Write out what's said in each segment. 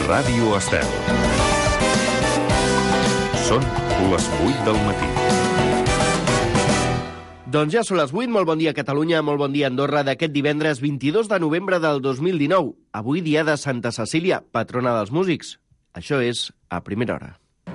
Ràdio Estel. Són les 8 del matí. Doncs ja són les 8, molt bon dia Catalunya, molt bon dia Andorra, d'aquest divendres 22 de novembre del 2019. Avui dia de Santa Cecília, patrona dels músics. Això és A Primera Hora.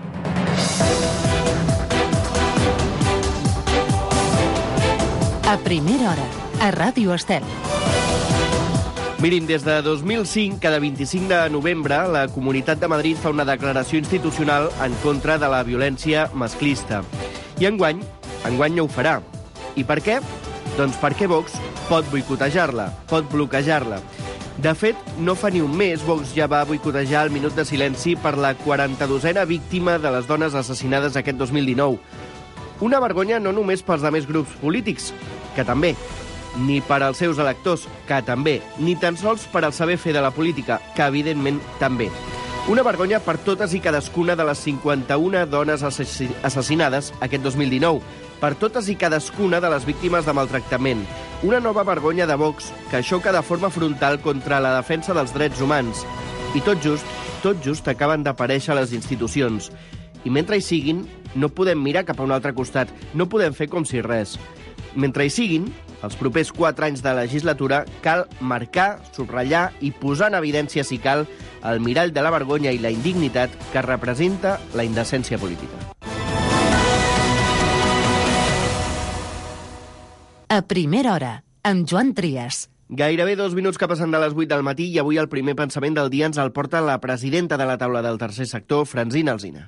A Primera Hora, a Ràdio Estel. Mirin, des de 2005, cada 25 de novembre, la Comunitat de Madrid fa una declaració institucional en contra de la violència masclista. I enguany no ho farà. I per què? Doncs perquè Vox pot boicotejar-la, pot bloquejar-la. De fet, no fa ni un mes, Vox ja va boicotejar el minut de silenci per la 42a víctima de les dones assassinades aquest 2019. Una vergonya no només pels altres grups polítics, que també, ni per als seus electors, que també, ni tan sols per al saber fer de la política, que evidentment també. Una vergonya per totes i cadascuna de les 51 dones assassinades aquest 2019, per totes i cadascuna de les víctimes de maltractament. Una nova vergonya de Vox que xoca de forma frontal contra la defensa dels drets humans. I tot just acaben d'aparèixer a les institucions. I mentre hi siguin, no podem mirar cap a un altre costat, no podem fer com si res. Mentre hi siguin, els propers 4 anys de legislatura cal marcar, subratllar i posar en evidència, si cal, el mirall de la vergonya i la indignitat que representa la indecència política. A Primera Hora, amb Joan Trias. Gairebé 2 minuts que passen de les 8 del matí i avui el primer pensament del dia ens el porta la presidenta de la taula del tercer sector, Francina Alsina.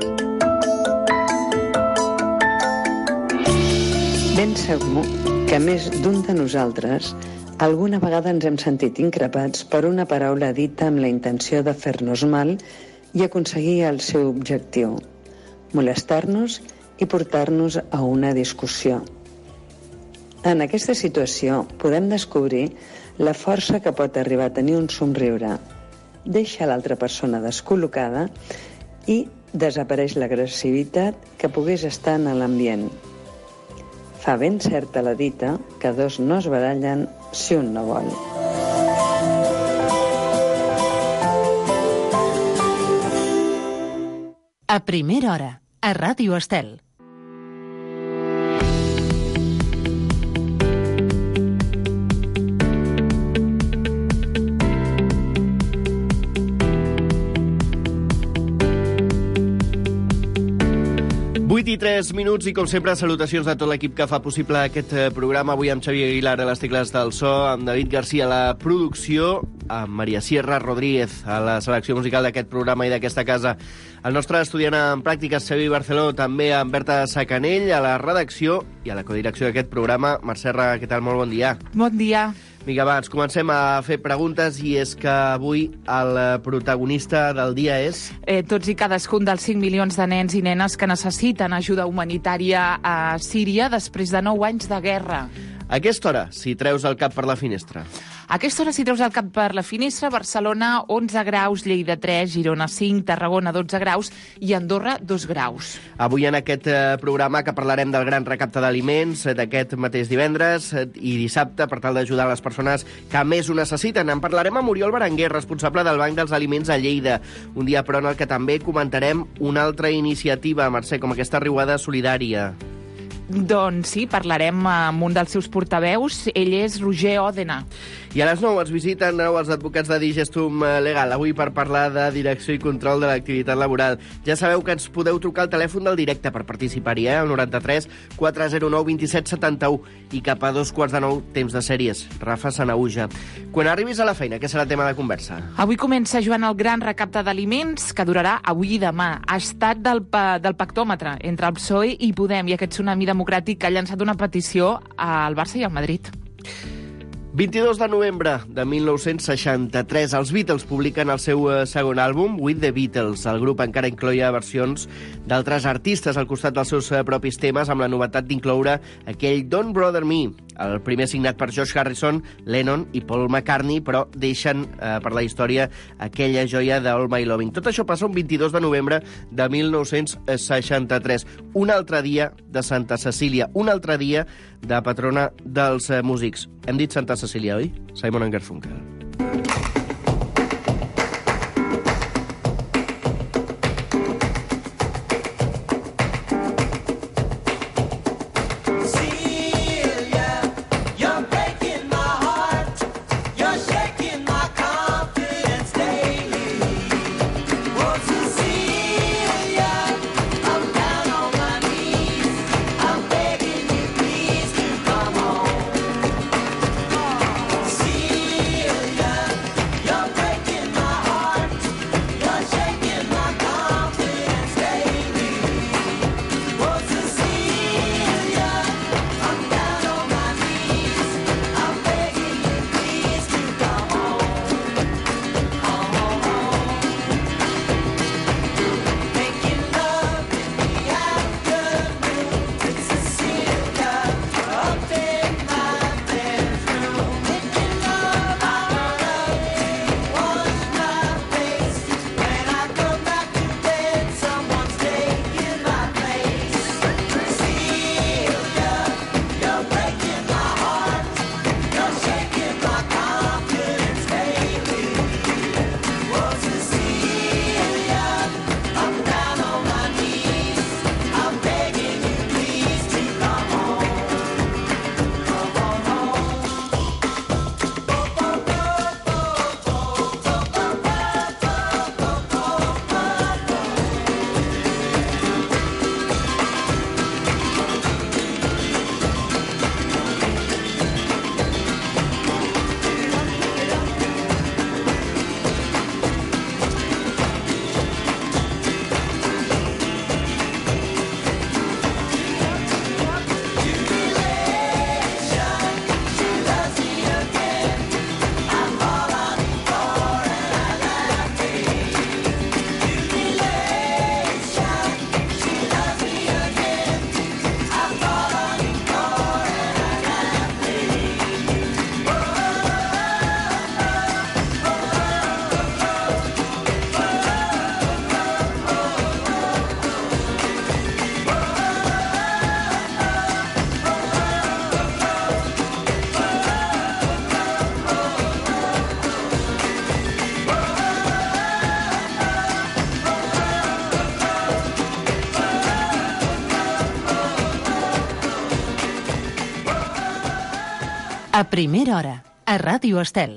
Ben segur que més d'un de nosaltres alguna vegada ens hem sentit increpats per una paraula dita amb la intenció de fer-nos mal i aconseguir el seu objectiu, molestar-nos i portar-nos a una discussió. En aquesta situació podem descobrir la força que pot arribar a tenir un somriure. Deixa l'altra persona descol·locada i desapareix l'agressivitat que pogués estar en l'ambient. Fa ben certa la dita que dos no es barallen si un no vol. A Primera Hora, a Ràdio Estel. I 3 minuts i, com sempre, salutacions a tot l'equip que fa possible aquest programa. Avui amb Xavier Aguilar a les tecles del so, amb David Garcia a la producció, amb Maria Sierra Rodríguez a la selecció musical d'aquest programa i d'aquesta casa. El nostre estudiant en pràctiques, Xavi Barceló, també amb Berta Sacanell a la redacció i a la codirecció d'aquest programa. Mercè Serra, què tal? Molt bon dia. Bon dia. Vinga, va, ens comencem a fer preguntes i és que avui el protagonista del dia és... Tots i cadascun dels 5 milions de nens i nenes que necessiten ajuda humanitària a Síria després de 9 anys de guerra. A aquesta hora, si treus el cap per la finestra. A aquesta hora, si treus el cap per la finestra, Barcelona 11 graus, Lleida 3, Girona 5, Tarragona 12 graus i Andorra 2 graus. Avui en aquest programa que parlarem del gran recapte d'aliments d'aquest mateix divendres i dissabte per tal d'ajudar les persones que més ho necessiten. En parlarem amb Oriol Berenguer, responsable del Banc dels Aliments a Lleida. Un dia, però, en el que també comentarem una altra iniciativa, Mercè, com aquesta riuada solidària. Doncs sí, parlarem amb un dels seus portaveus. Ell és Roger Òdena. I a les 9 ens visiten els advocats de Digestum Legal, avui per parlar de direcció i control de l'activitat laboral. Ja sabeu que ens podeu trucar al telèfon del directe per participar-hi, el 93 409 27 71, i cap a 2:15, temps de sèries. Rafa Sanauja. Quan arribis a la feina, què serà el tema de conversa? Avui comença, Joan, el gran recapte d'aliments que durarà avui i demà. Ha estat del pactòmetre entre el PSOE i Podem i aquest tsunami democràtic que ha llançat una petició al Barça i al Madrid. 22 de novembre de 1963, els Beatles publiquen el seu segon àlbum, With the Beatles. El grup encara incloïa versions d'altres artistes al costat dels seus propis temes, amb la novetat d'incloure aquell Don't Bother Me, el primer signat per George Harrison, Lennon i Paul McCartney, però deixen per la història aquella joia d'All My Loving. Tot això passa un 22 de novembre de 1963. Un altre dia de Santa Cecília, un altre dia de patrona dels músics. Hem dit Santa Cecília, oi? Simon & Garfunkel. A primera hora, a Ràdio Estel.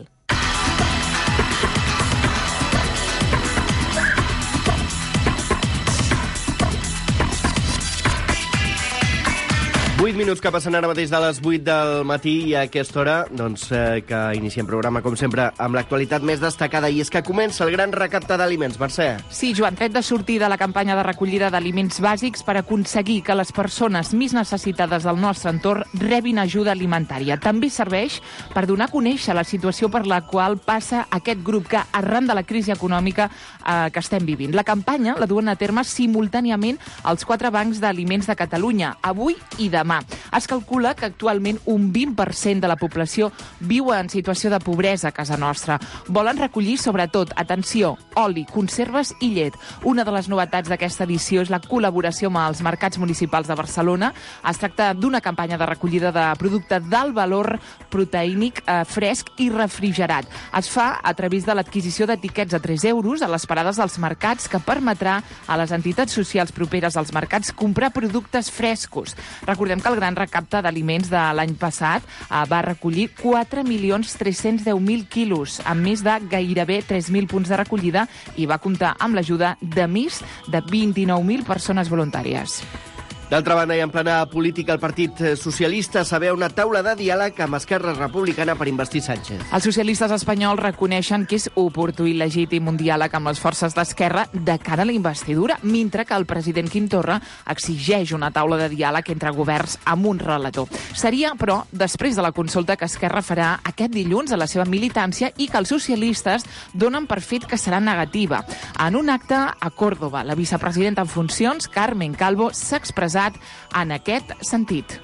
Vuit minuts que passen ara mateix de les 8 del matí i a aquesta hora que iniciem programa, com sempre, amb l'actualitat més destacada, i és que comença el gran recapte d'aliments. Mercè. Sí, Joan, tret de sortir de la campanya de recollida d'aliments bàsics per aconseguir que les persones més necessitades del nostre entorn rebin ajuda alimentària. També serveix per donar a conèixer la situació per la qual passa aquest grup que, arran de la crisi econòmica que estem vivint. La campanya la duen a terme simultàniament els 4 bancs d'aliments de Catalunya, avui i demà. Es calcula que actualment un 20% de la població viu en situació de pobresa a casa nostra. Volen recollir, sobretot, atenció, oli, conserves i llet. Una de les novetats d'aquesta edició és la col·laboració amb els mercats municipals de Barcelona. Es tracta d'una campanya de recollida de producte d'alt valor proteínic fresc i refrigerat. Es fa a través de l'adquisició d'etiquets a 3 euros a les parades dels mercats, que permetrà a les entitats socials properes als mercats comprar productes frescos. Recordem que el gran recapte d'aliments de l'any passat va recollir 4.310.000 quilos, amb més de gairebé 3.000 punts de recollida, i va comptar amb l'ajuda de més de 29.000 persones voluntàries. D'altra banda, i en plena política, el Partit Socialista s'avea una taula de diàleg amb Esquerra Republicana per investir Sánchez. Els socialistes espanyols reconeixen que és oportú i legítim un diàleg amb les forces d'Esquerra de cara a la investidura, mentre que el president Quim Torra exigeix una taula de diàleg entre governs amb un relator. Seria, però, després de la consulta que Esquerra farà aquest dilluns a la seva militància i que els socialistes donen per fet que serà negativa. En un acte a Córdoba, la vicepresidenta en funcions, Carmen Calvo, s'ha expressat en aquest sentit.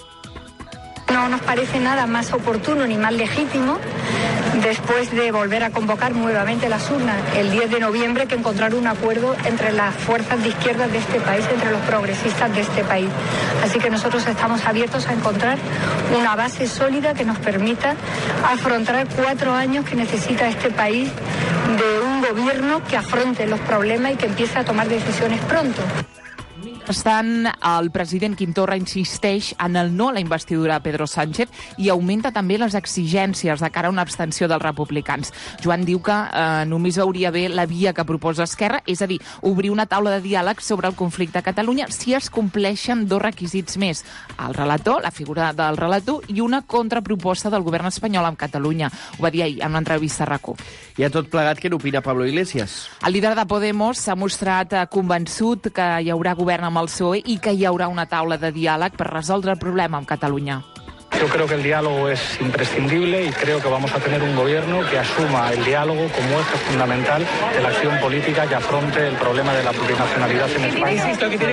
No nos parece nada más oportuno ni más legítimo, después de volver a convocar nuevamente las urnas el 10 de noviembre, que encontrar un acuerdo entre las fuerzas de izquierda de este país, entre los progresistas de este país. Así que nosotros estamos abiertos a encontrar una base sólida que nos permita afrontar 4 años que necesita este país de un gobierno que afronte los problemas y que empiece a tomar decisiones pronto. Mentrestant, el president Quim Torra insisteix en el no a la investidura de Pedro Sánchez i augmenta també les exigències de cara a una abstenció dels republicans. Joan diu que només veuria bé la via que proposa Esquerra, és a dir, obrir una taula de diàleg sobre el conflicte a Catalunya si es compleixen 2 requisits més: el relator, la figura del relator, i una contraproposta del govern espanyol amb Catalunya. Ho va dir ahir en una entrevista a RAC1. I a tot plegat, què n'opina Pablo Iglesias? El líder de Podemos s'ha mostrat convençut que hi haurà govern amb el PSOE i que hi haurà una taula de diàleg per resoldre el problema amb Catalunya. Yo creo que el diálogo es imprescindible y creo que vamos a tener un gobierno que asuma el diálogo como eje fundamental de la acción política que afronte el problema de la plurinacionalidad en España.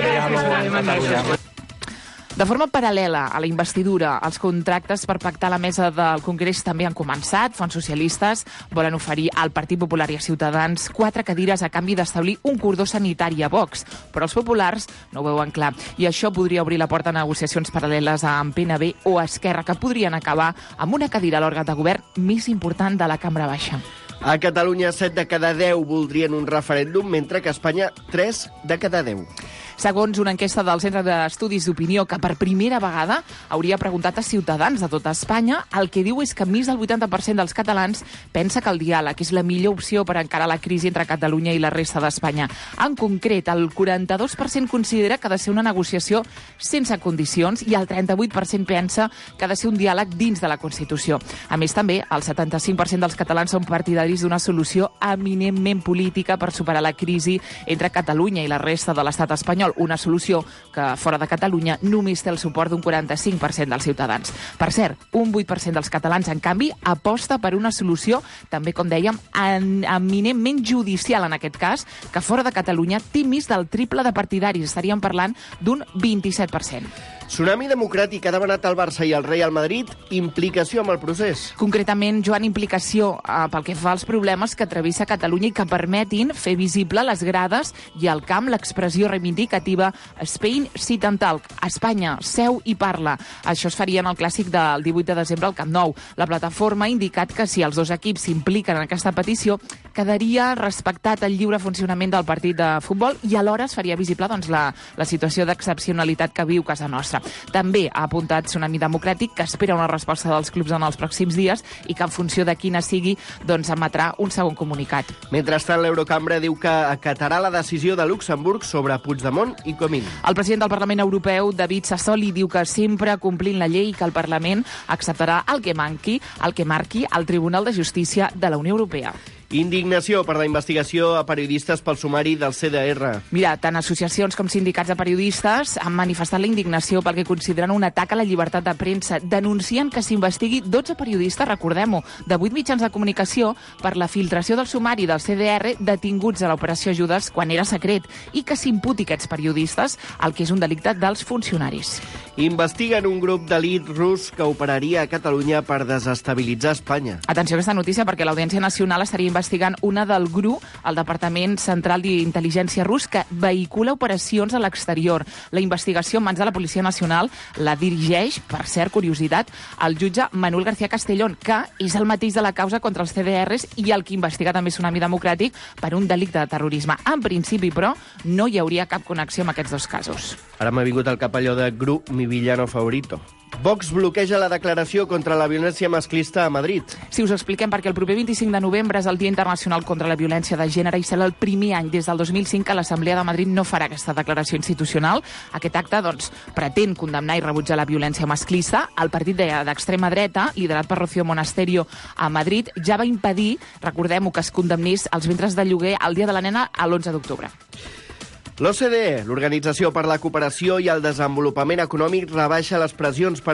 De forma paral·lela a la investidura, els contractes per pactar a la mesa del Congrés també han començat. Fons socialistes volen oferir al Partit Popular i a Ciutadans 4 cadires a canvi d'establir un cordó sanitari a Vox, però els populars no ho veuen clar. I això podria obrir la porta a negociacions paral·leles amb PNB o Esquerra, que podrien acabar amb una cadira a l'òrgan de govern més important de la Cambra Baixa. A Catalunya, 7 de cada 10 voldrien un referèndum, mentre que a Espanya, 3 de cada 10. Segons una enquesta del Centre d'Estudis d'Opinió, que per primera vegada hauria preguntat a ciutadans de tota Espanya, el que diu és que més del 80% dels catalans pensa que el diàleg és la millor opció per encarar la crisi entre Catalunya i la resta d'Espanya. En concret, el 42% considera que ha de ser una negociació sense condicions i el 38% pensa que ha de ser un diàleg dins de la Constitució. A més, també, el 75% dels catalans són partidaris d'una solució eminentment política per superar la crisi entre Catalunya i la resta de l'estat espanyol, una solució que fora de Catalunya només té el suport d'un 45% dels ciutadans. Per cert, un 8% dels catalans, en canvi, aposta per una solució, també, com dèiem, eminentment judicial en aquest cas, que fora de Catalunya té més del triple de partidaris. Estaríem parlant d'un 27%. Tsunami Democràtic ha demanat al Barça i al Real Madrid implicació amb el procés. Concretament, Joan, implicació pel que fa als problemes que travessa Catalunya i que permetin fer visible les grades i al camp l'expressió reivindicativa Spain Sit and Talk. Espanya, seu i parla. Això es faria en el clàssic del 18 de desembre al Camp Nou. La plataforma ha indicat que si els dos equips s'impliquen en aquesta petició, quedaria respectat el lliure funcionament del partit de futbol i alhora es faria visible la situació d'excepcionalitat que viu casa nostra. També ha apuntat Tsunami Democràtic que espera una resposta dels clubs en els pròxims dies i que en funció de quina sigui, doncs emetrà un segon comunicat. Mentrestant, l'Eurocambra diu que acatarà la decisió de Luxemburg sobre Puigdemont i Comín. El president del Parlament Europeu, David Sassoli, diu que sempre complint la llei i que el Parlament acceptarà el que marqui el Tribunal de Justícia de la Unió Europea. Indignació per la investigació a periodistes pel sumari del CDR. Mira, tant associacions com sindicats de periodistes han manifestat la indignació pel que consideren un atac a la llibertat de premsa. Denuncien que s'investigui 12 periodistes, recordem-ho, de 8 mitjans de comunicació per la filtració del sumari del CDR detinguts a l'operació Judes quan era secret i que s'imputi aquests periodistes el que és un delicte dels funcionaris. Investiguen un grup d'elit rus que operaria a Catalunya per desestabilitzar Espanya. Atenció a aquesta notícia perquè l'Audiència Nacional estaria investigant una del GRU, el Departament Central d'Intel·ligència rus, que vehicula operacions a l'exterior. La investigació en mans de la Policia Nacional la dirigeix, per cert, curiositat, el jutge Manuel García Castellón, que és el mateix de la causa contra els CDRs i el que investiga també Tsunami Democràtic per un delicte de terrorisme. En principi, però, no hi hauria cap connexió amb aquests dos casos. Ara m'ha vingut al cap allò de GRU, mi villano favorito. Vox bloqueja la declaració contra la violència masclista a Madrid. Si us expliquem perquè el proper 25 de novembre és el Dia Internacional contra la Violència de Gènere i serà el primer any des del 2005 que l'Assemblea de Madrid no farà aquesta declaració institucional. Aquest acte, doncs, pretén condemnar i rebutjar la violència masclista. El partit d'extrema dreta, liderat per Rocío Monasterio a Madrid, ja va impedir, recordem-ho, que es condemnés els ventres de lloguer el Dia de la Nena a l'11 d'octubre. L'OCDE, l'Organització per la Cooperació i el Desenvolupament Econòmic, rebaixa les pressions per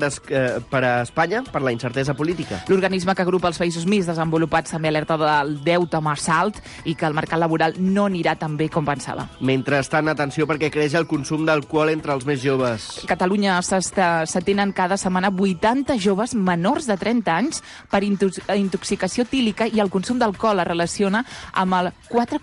a Espanya per la incertesa política. L'organisme que agrupa els països més desenvolupats també alerta del deute massa alt i que el mercat laboral no anirà tan bé com pensava. Mentrestant, atenció perquè creix el consum d'alcohol entre els més joves. A Catalunya s'atenen cada setmana 80 joves menors de 30 anys per intoxicació etílica i el consum d'alcohol es relaciona amb el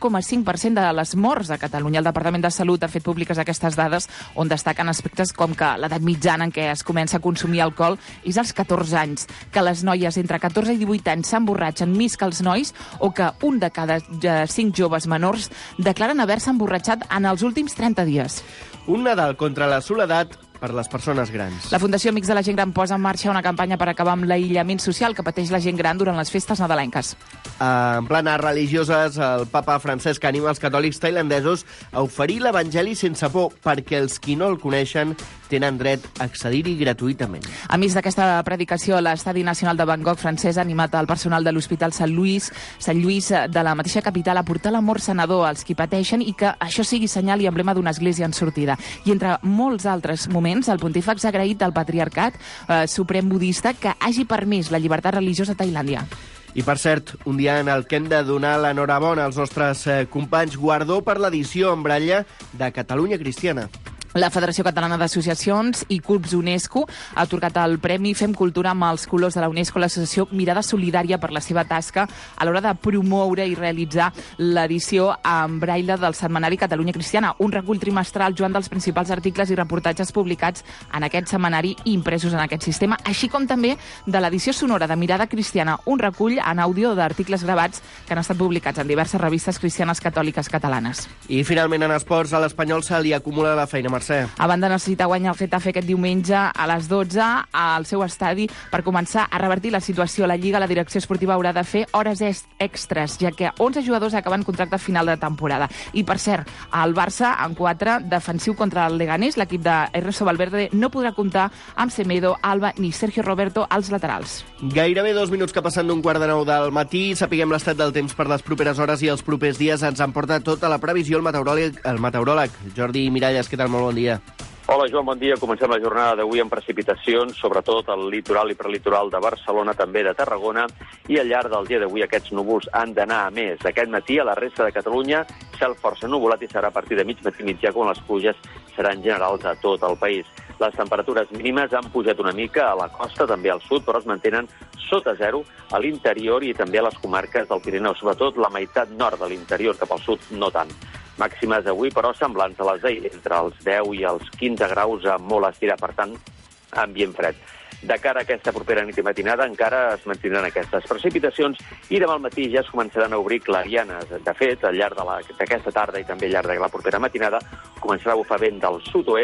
4,5% de les morts a Catalunya. El Departament de Salut ha fet públiques aquestes dades on destaquen aspectes com que l'edat mitjana en què es comença a consumir alcohol és als 14 anys, que les noies entre 14 i 18 anys s'emborratxen més que els nois o que un de cada 5 joves menors declaren haver-se emborratxat en els últims 30 dies. Un Nadal contra la soledat per les persones grans. La Fundació Amics de la Gent Gran posa en marxa una campanya per acabar amb l'aïllament social que pateix la gent gran durant les festes nadalenques. En planes religioses, el papa Francesc anima els catòlics tailandesos a oferir l'Evangeli sense por, perquè els qui no el coneixen tenen dret a accedir-hi gratuïtament. A més d'aquesta predicació, l'Estadi Nacional de Bangkok francès ha animat el personal de l'Hospital Sant Lluís de la mateixa capital a portar l'amor sanador als qui pateixen i que això sigui senyal i emblema d'una església en sortida. I entre molts altres moments, el pontífex ha agraït al patriarcat suprem budista que hagi permès la llibertat religiosa a Tailàndia. I, per cert, un dia en el que hem de donar l'enhorabona als nostres companys, guardó per l'edició en Bralla de Catalunya Cristiana. La Federació Catalana d'Associacions i Clubs UNESCO ha atorgat el Premi Fem Cultura amb els colors de la UNESCO a l'associació Mirada Solidària per la seva tasca a l'hora de promoure i realitzar l'edició en braille del setmanari Catalunya Cristiana, un recull trimestral, Joan, dels principals articles i reportatges publicats en aquest setmanari i impresos en aquest sistema, així com també de l'edició sonora de Mirada Cristiana, un recull en àudio d'articles gravats que han estat publicats en diverses revistes cristianes catòliques catalanes. I, finalment, en esports, a l'Espanyol se li acumula la feina, Mercè. A banda, necessita guanyar el Getafe aquest diumenge a les 12 al seu estadi per començar a revertir la situació. La Lliga, la direcció esportiva haurà de fer hores extres, ja que 11 jugadors acaben contracte final de temporada. I, per cert, el Barça, en 4, defensiu contra el Leganés, l'equip de Ernesto Valverde no podrà comptar amb Semedo, Alba ni Sergio Roberto als laterals. Gairebé 2 minuts que passen d'un 8:45 del matí. Sapiguem l'estat del temps per les properes hores i els propers dies. Ens emporta tota la previsió el meteoròleg Jordi Miralles. Què tal? Molt bon dia. Hola, Joan, bon dia. Comencem la jornada d'avui amb precipitacions, sobretot al litoral i prelitoral de Barcelona, també de Tarragona, i al llarg del dia d'avui aquests núvols han d'anar a més. Aquest matí a la resta de Catalunya, cel força nuvolat i serà a partir de mig matí mitjà quan les pluges seran generals a tot el país. Les temperatures mínimes han pujat una mica a la costa, també al sud, però es mantenen sota zero a l'interior i també a les comarques del Pirineu, sobretot la meitat nord de l'interior, cap al sud no tant. Màximes avui, però, semblants a les d'ahir, entre els 10 i els 15 graus a molt estirar, per tant, ambient fred. De cara a aquesta propera nit i matinada encara es mantindran aquestes precipitacions i demà al matí ja es començaran a obrir clarianes. De fet, al llarg d'aquesta tarda i també al llarg de la propera matinada començarà a bufar vent del sud-oest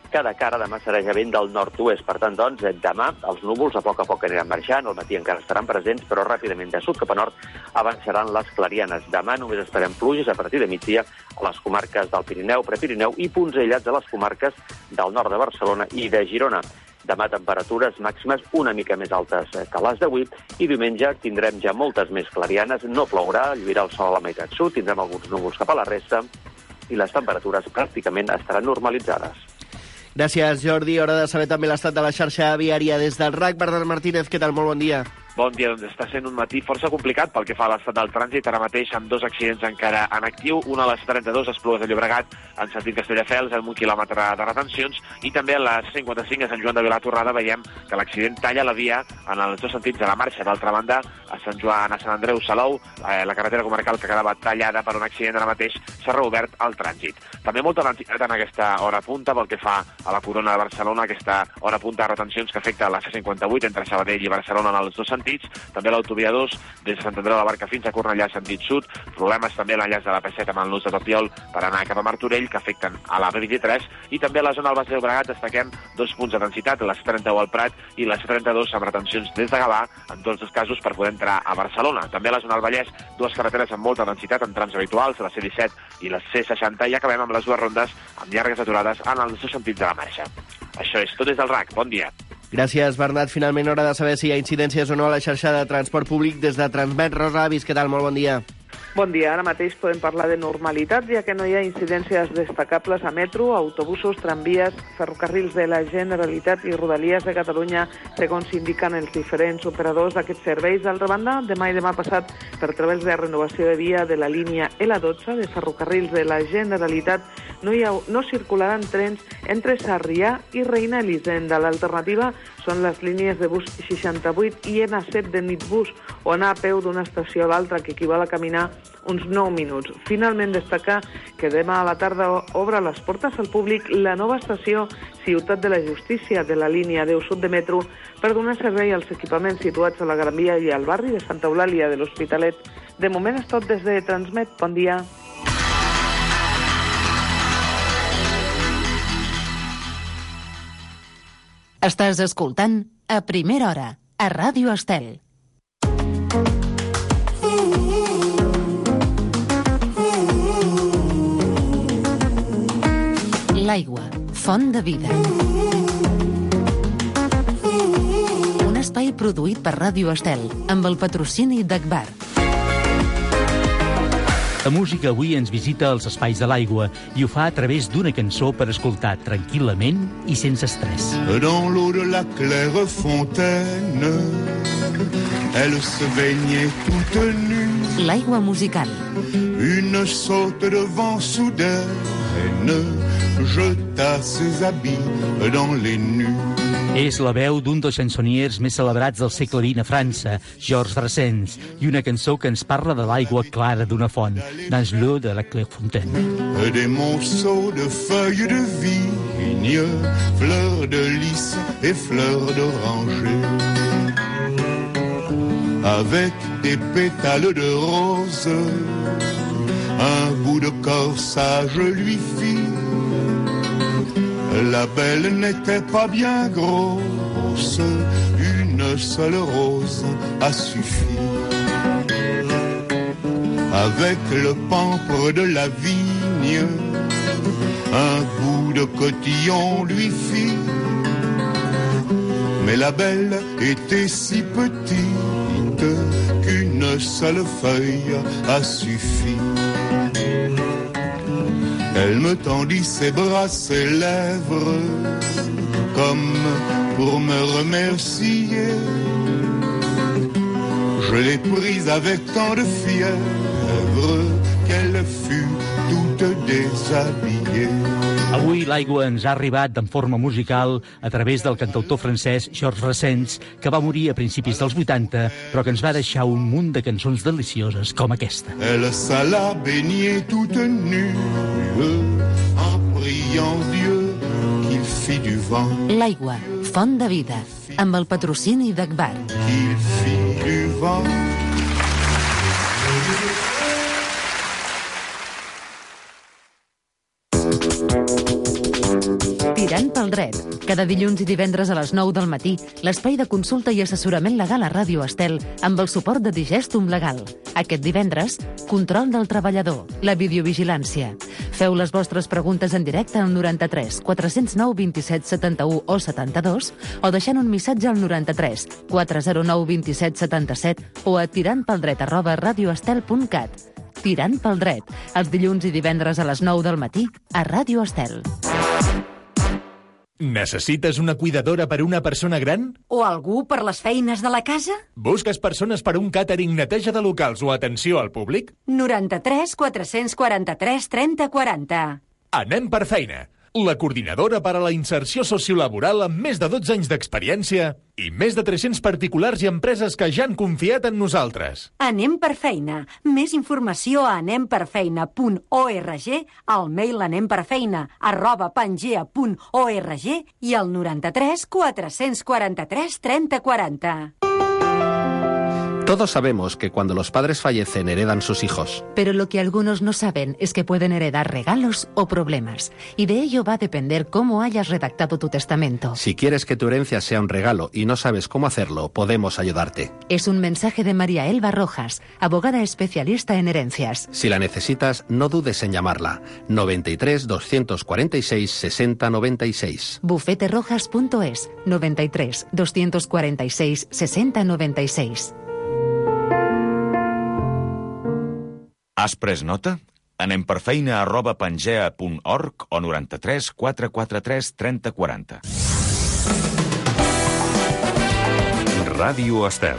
que de cara demà serà vent del nord-oest. Per tant, doncs, demà els núvols a poc aniran marxant, al matí encara estaran presents, però ràpidament de sud cap a nord avançaran les clarianes. Demà només esperem pluges a partir de migdia a les comarques del Pirineu, Prepirineu i punts aïllats a les comarques del nord de Barcelona i de Girona. Demà temperatures màximes una mica més altes que les d'avui i diumenge tindrem ja moltes més clarianes, no plourà, lluirà el sol a la meitat sud, tindrem alguns núvols cap a la resta i les temperatures pràcticament estaran normalitzades. Gràcies, Jordi. Hora de saber també l'estat de la xarxa viària des del RAC. Bernat Martínez, què tal? Molt bon dia. Bon dia, doncs està sent un matí força complicat pel que fa a l'estat del trànsit, ara mateix amb 2 accidents encara en actiu, una a la C32, a Esplugues de Llobregat, en sentit Castelldefels, amb 1 quilòmetre de retencions, i també a la C55 a Sant Joan de Vilatorrada veiem que l'accident talla la via en els 2 sentits de la marxa. D'altra banda, a Sant Joan, a Sant Andreu, Salou, la carretera comarcal que quedava tallada per un accident ara mateix, s'ha reobert el trànsit. També molta densitat en aquesta hora punta pel que fa a la Corona de Barcelona, aquesta hora punta de retencions que afecta la C58 entre Sabadell i Barcelona en els 2 sentits, també l'autovia 2 des de Sant Andreu de la Barca fins a Cornellà sentit sud, problemes també a l'enllaç de la P7 amb el nus de Papiol per anar cap a Martorell que afecten a la B23 i també a la zona del Baix de Llobregat destaquem 2 punts de densitat, la C31 al Prat i la C32 amb retencions des de Gavà, en tots els casos per poder entrar a Barcelona. També a la zona del Vallès, 2 carreteres amb molta densitat en trams habituals, la C17 i la C60 i acabem amb les 2 rondes amb llargues aturades en els 2 sentits de la marxa. Això és tot des del RAC. Bon dia. Gràcies, Bernat. Finalment, hora de saber si hi ha incidències o no a la xarxa de transport públic des de Transmet. Rosa Avis, què tal? Molt bon dia. Bon dia. Ara mateix podem parlar de normalitat, ja que no hi ha incidències destacables a metro, autobusos, tramvies, ferrocarrils de la Generalitat i Rodalies de Catalunya, segons indiquen els diferents operadors d'aquests serveis. D'altra banda, demà i demà passat, per través de renovació de via de la línia L12 de ferrocarrils de la Generalitat, no circularan trens entre Sarrià i Reina Elisenda. L'alternativa són les línies de bus 68 i N7 de Nitbus, o anar a peu d'una estació a l'altra, que equival a caminar uns 9 minuts. Finalment, destacar que demà a la tarda obre les portes al públic la nova estació Ciutat de la Justícia de la línia 10 sud de metro per donar servei als equipaments situats a la Gran Via i al barri de Santa Eulàlia de l'Hospitalet. De moment és tot des de Transmet. Bon dia. Estàs escoltant A Primera Hora, a Ràdio Estel. L'aigua, font de vida. Un espai produït per Ràdio Estel, amb el patrocini d'Agbar. La música avui ens visita als espais de l'aigua i ho fa a través d'una cançó per escoltar tranquil·lament i sense estrès. Dans l'eau de la claire fontaine, elle se baignait toute nue. L'aigua musical. Une saute de vent soudaine jeta ses habits dans les nues. És la veu d'un dels chansonniers més celebrats del segle XX a França, Georges Brassens, i una cançó que ens parla de l'aigua clara d'una font, dans l'eau de la Clairefontaine. Des monceaux de feuilles de vigne, fleurs de lys et fleurs d'oranger. Avec des pétales de rose, un bout de corsage lui fit. La belle n'était pas bien grosse, une seule rose a suffi. Avec le pampre de la vigne, un bout de cotillon lui fit. Mais la belle était si petite qu'une seule feuille a suffi. Elle me tendit ses bras, ses lèvres, comme pour me remercier. Je l'ai prise avec tant de fièvre qu'elle fut toute déshabillée. Avui l'aigua ens ha arribat en forma musical a través del cantautor francès Georges Brassens, que va morir a principis dels 80, però que ens va deixar un munt de cançons delicioses com aquesta. Elle s'alla baigner toute nue, en priant Dieu qu'il fit du vent. L'aigua, font de vida, amb el patrocini d'Agbar. Qu'il fit du vent. Tirant pel dret. Cada dilluns i divendres a les 9 del matí, l'espai de consulta i assessorament legal a Ràdio Estel amb el suport de Digestum Legal. Aquest divendres, control del treballador, la videovigilància. Feu les vostres preguntes en directe al 93 409 27 71 o 72 o deixant un missatge al 93 409 27 77 o a tirantpeldret@radioestel.cat. Tirant pel dret, els dilluns i divendres a les 9 del matí a Ràdio Estel. Necessites una cuidadora per una persona gran? O algú per les feines de la casa? Busques persones per un càtering, neteja de locals o atenció al públic? 93 443 30 40. Anem per feina. La coordinadora per a la inserció sociolaboral amb més de 12 anys d'experiència i més de 300 particulars i empreses que ja han confiat en nosaltres. Anem per feina. Més informació a anemperfeina.org, al mail anemperfeina@pangea.org i al 93 443 30 40. Todos sabemos que cuando los padres fallecen heredan sus hijos. Pero lo que algunos no saben es que pueden heredar regalos o problemas. Y de ello va a depender cómo hayas redactado tu testamento. Si quieres que tu herencia sea un regalo y no sabes cómo hacerlo, podemos ayudarte. Es un mensaje de María Elba Rojas, abogada especialista en herencias. Si la necesitas, no dudes en llamarla. 93 246 60 96. Bufeterojas.es 93 246 60 96. Has pres nota? Anem per feina@pangea.org o 93 443 30 40. Ràdio Estel.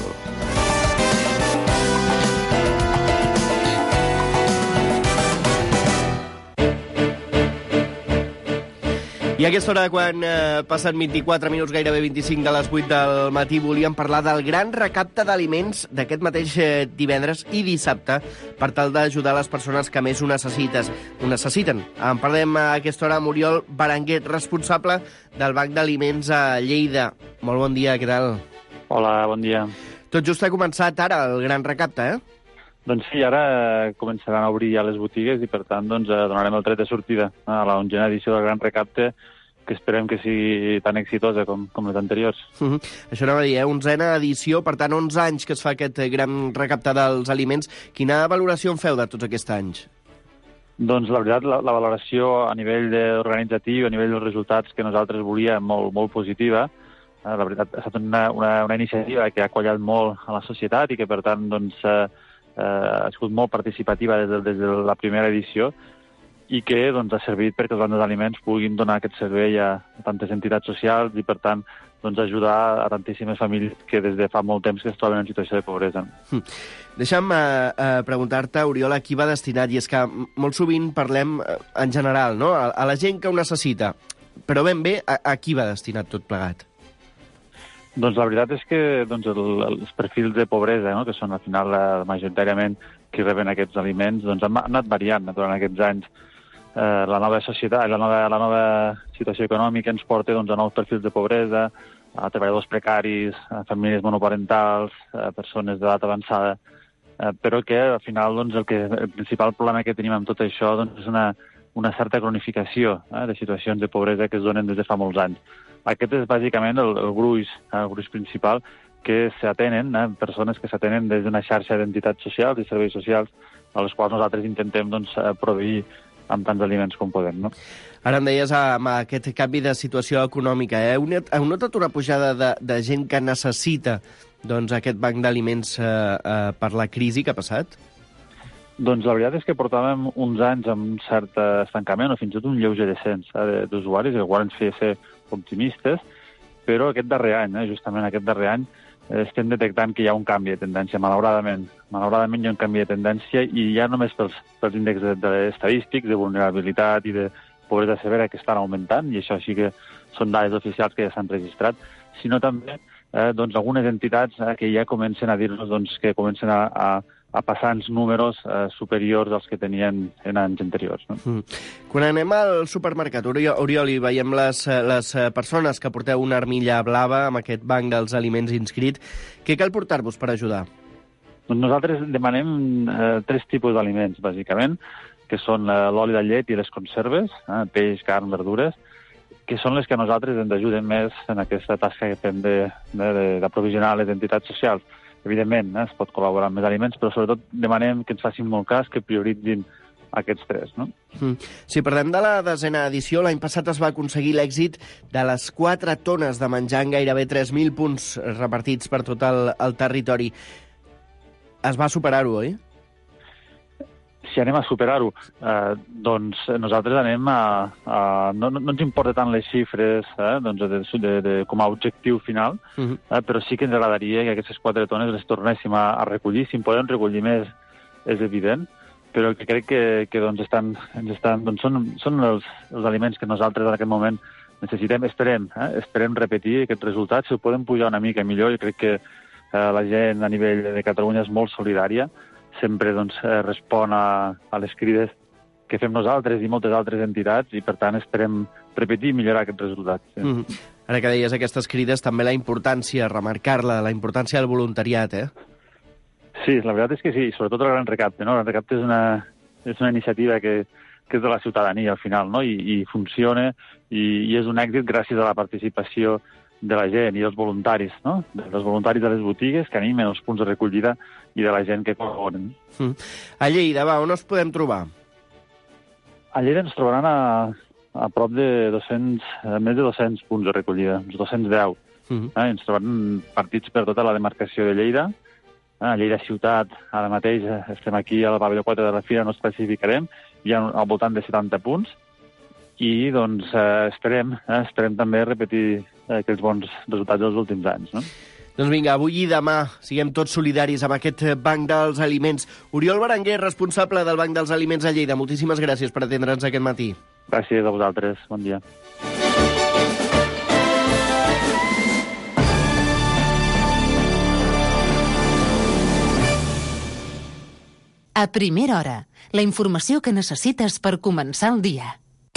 I a aquesta hora, quan passen 24 minuts, gairebé 25 de les 8 del matí, volíem parlar del gran recapte d'aliments d'aquest mateix divendres i dissabte per tal d'ajudar les persones que més ho necessiten. En parlem a aquesta hora amb Oriol Berenguer, responsable del Banc d'Aliments a Lleida. Molt bon dia, què tal? Hola, bon dia. Tot just ha començat ara el gran recapte, eh? Doncs sí, ara començaran a obrir ja les botigues i, per tant, donarem el tret de sortida a la 11a edició del Gran Recapte, que esperem que sigui tan exitosa com les anteriors. Això anava a dir, 11a edició, per tant, 11 anys que es fa aquest gran recapte dels aliments. Quina valoració en feu de tots aquests anys? Doncs la veritat, la valoració a nivell organitzatiu, a nivell dels resultats que nosaltres volíem, molt positiva. La veritat, ha estat una iniciativa que ha quallat molt a la societat i que, per tant, ha sigut molt participativa des de la primera edició i que ha servit perquè els bancs d'aliments puguin donar aquest servei a tantes entitats socials i, per tant, ajudar a tantíssimes famílies que des de fa molt temps que es troben en situació de pobresa. Deixa'm preguntar-te, Oriol, a qui va destinat, i és que molt sovint parlem en general, no?, a la gent que ho necessita, però ben bé a qui va destinat tot plegat? Doncs la veritat és que els perfils de pobresa, no?, que són al final majoritàriament qui reben aquests aliments, han anat variant durant aquests anys. La nova societat, la nova situació econòmica ens porta a nous perfils de pobresa, a treballadors precaris, a famílies monoparentals, a persones d'edat avançada, però que al final el principal problema que tenim amb tot això és una certa cronificació de situacions de pobresa que es donen des de fa molts anys. Aquest és bàsicament el gruix principal que s'atenen, persones que s'atenen des d'una xarxa d'entitats socials i serveis socials a les quals nosaltres intentem proveir amb tants aliments com podem, no? Ara em deies amb aquest canvi de situació econòmica, heu notat una pujada de gent que necessita aquest banc d'aliments per la crisi que ha passat? Doncs la veritat és que portàvem uns anys amb un cert estancament o fins i tot un lleuger descens d'usuaris, que igual ens feia ser optimistes, però aquest darrer any, justament aquest darrer any, estem detectant que hi ha un canvi de tendència, malauradament. Malauradament hi ha un canvi de tendència i ja només pels índexs estadístics de vulnerabilitat i de pobresa severa que estan augmentant, i això sí que són dades oficials que ja s'han registrat, sinó també algunes entitats que ja comencen a dir-nos que comencen a passar uns números superiors als que tenien en anys anteriors. No? Quan anem al supermercat, Oriol, i veiem les persones que porteu una armilla blava amb aquest banc dels aliments inscrit, què cal portar-vos per ajudar? Doncs nosaltres demanem 3 tipus d'aliments, bàsicament, que són l'oli de llet i les conserves, peix, carn, verdures, que són les que a nosaltres ens ajuden més en aquesta tasca que fem d'aprovisionar les entitats socials. Evidentment, es pot col·laborar amb més aliments, però sobretot demanem que ens facin molt cas, que prioritzin aquests tres, no? Si parlem de la 10a edició, l'any passat es va aconseguir l'èxit de les 4 tones de menjar en gairebé 3.000 punts repartits per tot el territori. Es va superar-ho, oi? Si anem a superar-ho, doncs nosaltres anem no ens importa tant les xifres com a objectiu final, però sí que ens agradaria que aquestes 4 tones les tornéssim a recollir. Si en podem recollir més, és evident, però que crec que són els aliments que nosaltres en aquest moment necessitem. Esperem repetir aquests resultats. Si ho podem pujar una mica millor, jo crec que la gent a nivell de Catalunya és molt solidària, sempre respon a les crides que fem nosaltres i moltes altres entitats, i per tant esperem repetir i millorar aquests resultats. Sí. Ara que deies aquestes crides, també la importància, remarcar-la, la importància del voluntariat, Sí, la veritat és que sí, sobretot el Gran Recapte, no? El Gran Recapte és una iniciativa que és de la ciutadania, al final, no? I funciona, i és un èxit gràcies a la participació de la gent i dels voluntaris, no? Dels voluntaris de les botigues que animen els punts de recollida i de la gent que col·laboren. A Lleida, on es podem trobar? A Lleida ens trobaran a prop de més de 200 punts de recollida, uns 210. Ens trobaran partits per tota la demarcació de Lleida. A Lleida ciutat, ara mateix estem aquí al pavelló 4 de la Fira, no especificarem, hi ha al voltant de 70 punts, i doncs esperem també repetir aquells bons resultats dels últims anys, no? Doncs vinga, avui i demà siguem tots solidaris amb aquest Banc dels Aliments. Oriol Berenguer, responsable del Banc dels Aliments a Lleida, moltíssimes gràcies per atendre'ns aquest matí. Gràcies a vosaltres, bon dia. A primera hora, la informació que necessites per començar el dia.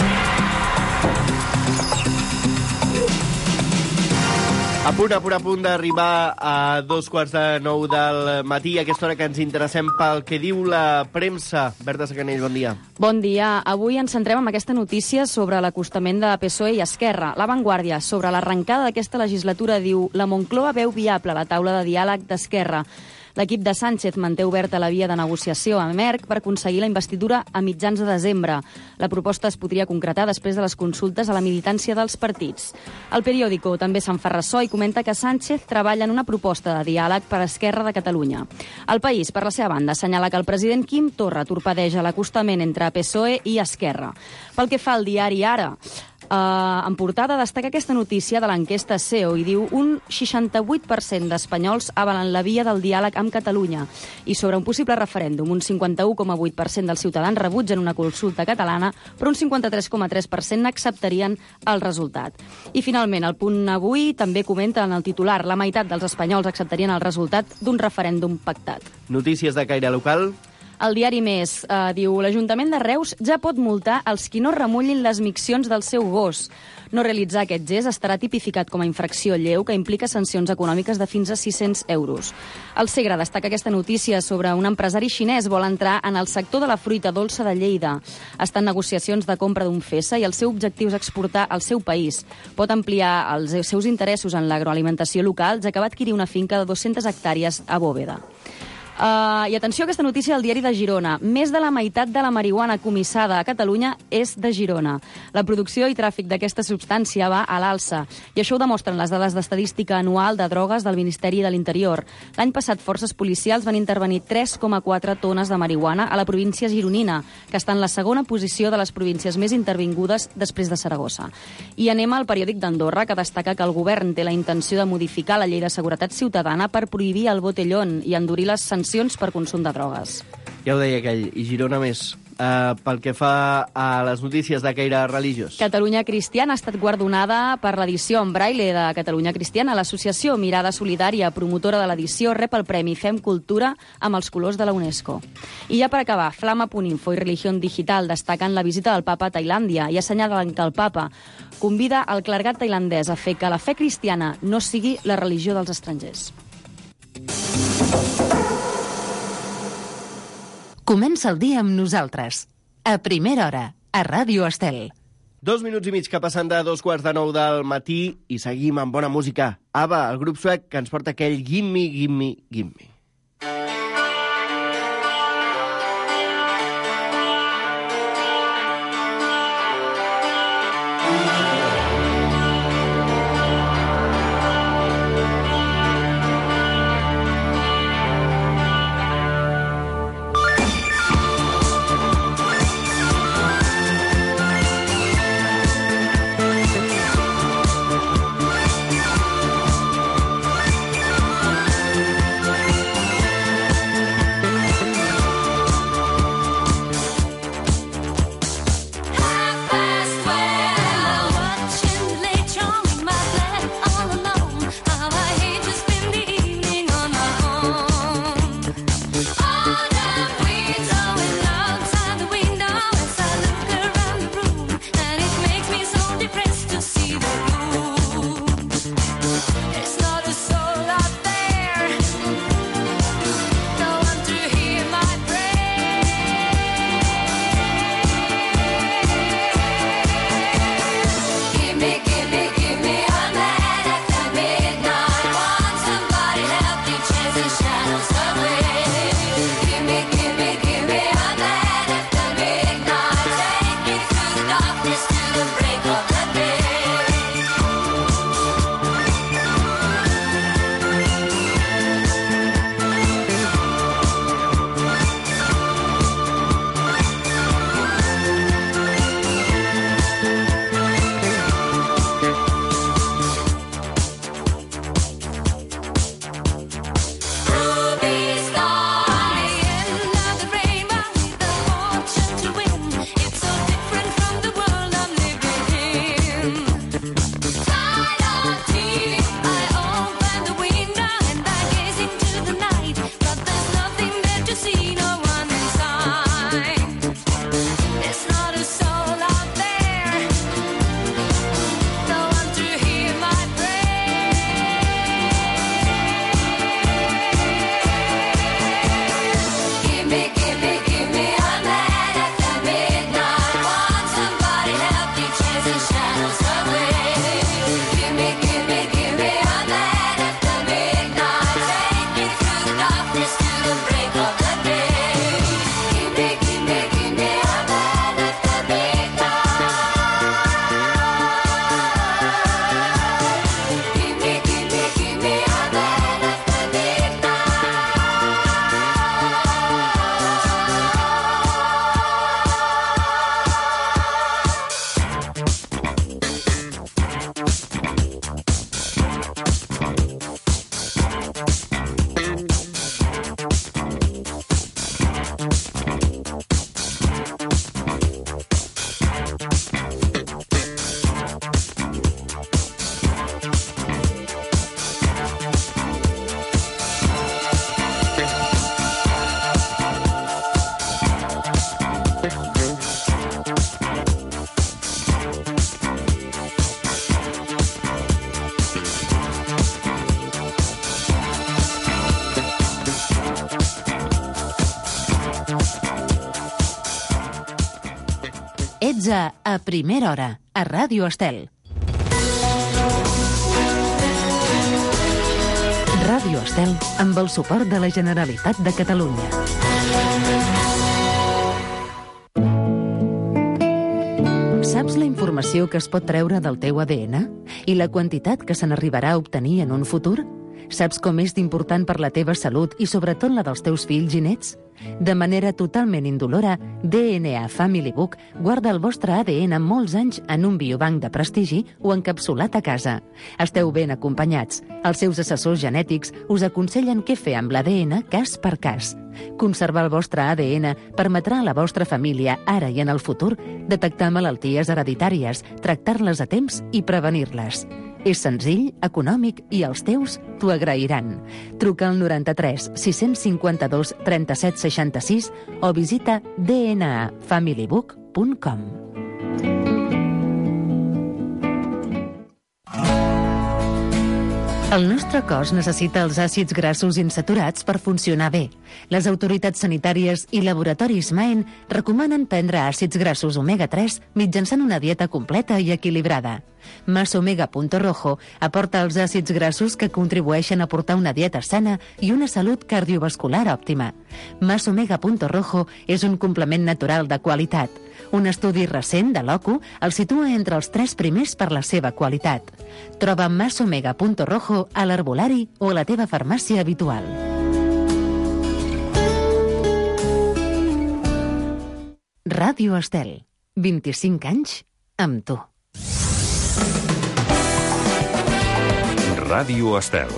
A punt d'arribar a 2:45 del matí, a aquesta hora que ens interessem pel que diu la premsa. Berta Sacanell, bon dia. Bon dia. Avui ens centrem en aquesta notícia sobre l'acostament de PSOE i Esquerra. La Vanguardia, sobre l'arrencada d'aquesta legislatura, diu: la Moncloa veu viable la taula de diàleg d'Esquerra. L'equip de Sánchez manté oberta la via de negociació amb Merck per aconseguir la investidura a mitjans de desembre. La proposta es podria concretar després de les consultes a la militància dels partits. El Periódico també se'n fa ressò i comenta que Sánchez treballa en una proposta de diàleg per a Esquerra de Catalunya. El País, per la seva banda, assenyala que el president Quim Torra torpedeja l'acostament entre PSOE i Esquerra. Pel que fa al diari Ara, en portada destaca aquesta notícia de l'enquesta SEO i diu: un 68% d'espanyols avalen la via del diàleg amb Catalunya, i sobre un possible referèndum un 51,8% dels ciutadans rebutgen una consulta catalana, però un 53,3% n'acceptarien el resultat. I finalment, el Punt Avui també comenta en el titular: la meitat dels espanyols acceptarien el resultat d'un referèndum pactat. Notícies de caire local. El diari Més diu: l'Ajuntament de Reus ja pot multar els qui no remullin les miccions del seu gos. No realitzar aquest gest estarà tipificat com a infracció lleu que implica sancions econòmiques de fins a 600 euros. El Segre destaca aquesta notícia sobre un empresari xinès vol entrar en el sector de la fruita dolça de Lleida. Està en negociacions de compra d'un fessa i el seu objectiu és exportar al seu país. Pot ampliar els seus interessos en l'agroalimentació local, ja que va adquirir una finca de 200 hectàrees a Bòveda. I atenció a aquesta notícia del diari de Girona. Més de la meitat de la marihuana comissada a Catalunya és de Girona. La producció i tràfic d'aquesta substància va a l'alça, i això ho demostren les dades d'estadística anual de drogues del Ministeri de l'Interior. L'any passat, forces policials van intervenir 3,4 tones de marihuana a la província gironina, que està en la segona posició de les províncies més intervingudes després de Saragossa. I anem al periòdic d'Andorra, que destaca que el govern té la intenció de modificar la llei de seguretat ciutadana per prohibir el botellón i endurir les sancions per consum de drogues. Ja ho deia aquell, i Girona més. Pel que fa a les notícies de caire religiós. Catalunya Cristiana ha estat guardonada per l'edició en braille de Catalunya Cristiana. L'associació Mirada Solidària, promotora de l'edició, rep el premi Fem Cultura amb els colors de la UNESCO. I ja per acabar, Flama.info i Religión Digital destaquen la visita del papa a Tailàndia i assenyalen que el papa convida el clergat tailandès a fer que la fe cristiana no sigui la religió dels estrangers. Comença el dia amb nosaltres. A primera hora, a Ràdio Estel. 2 minuts i mig que passen de 8:45 del matí i seguim amb bona música. ABBA, el grup suec que ens porta aquell Gimme, Gimme, Gimme. Ets a Primera Hora, a Ràdio Estel. Ràdio Estel, amb el suport de la Generalitat de Catalunya. Saps la informació que es pot treure del teu ADN? I la quantitat que se n'arribarà a obtenir en un futur? Saps com és d'important per la teva salut i sobretot la dels teus fills i nets? De manera totalment indolora, DNA Family Book guarda el vostre ADN molts anys en un biobanc de prestigi o encapsulat a casa. Esteu ben acompanyats. Els seus assessors genètics us aconsellen què fer amb l'ADN cas per cas. Conservar el vostre ADN permetrà a la vostra família, ara i en el futur, detectar malalties hereditàries, tractar-les a temps i prevenir-les. És senzill, econòmic i els teus t'ho agrairan. Truca al 93 652 37 66 o visita dnafamilybook.com. El nostre cos necessita els àcids grassos insaturats per funcionar bé. Les autoritats sanitàries i laboratoris Maen recomanen prendre àcids grassos omega-3 mitjançant una dieta completa i equilibrada. Masomega.rojo aporta els àcids grassos que contribueixen a portar una dieta sana i una salut cardiovascular òptima. Masomega.rojo és un complement natural de qualitat. Un estudi recent de l'OCU el situa entre els 3 primers per la seva qualitat. Troba Masomega.rojo a l'herbolari o a la teva farmàcia habitual. Ràdio Estel. 25 anys amb tu. Ràdio Estel.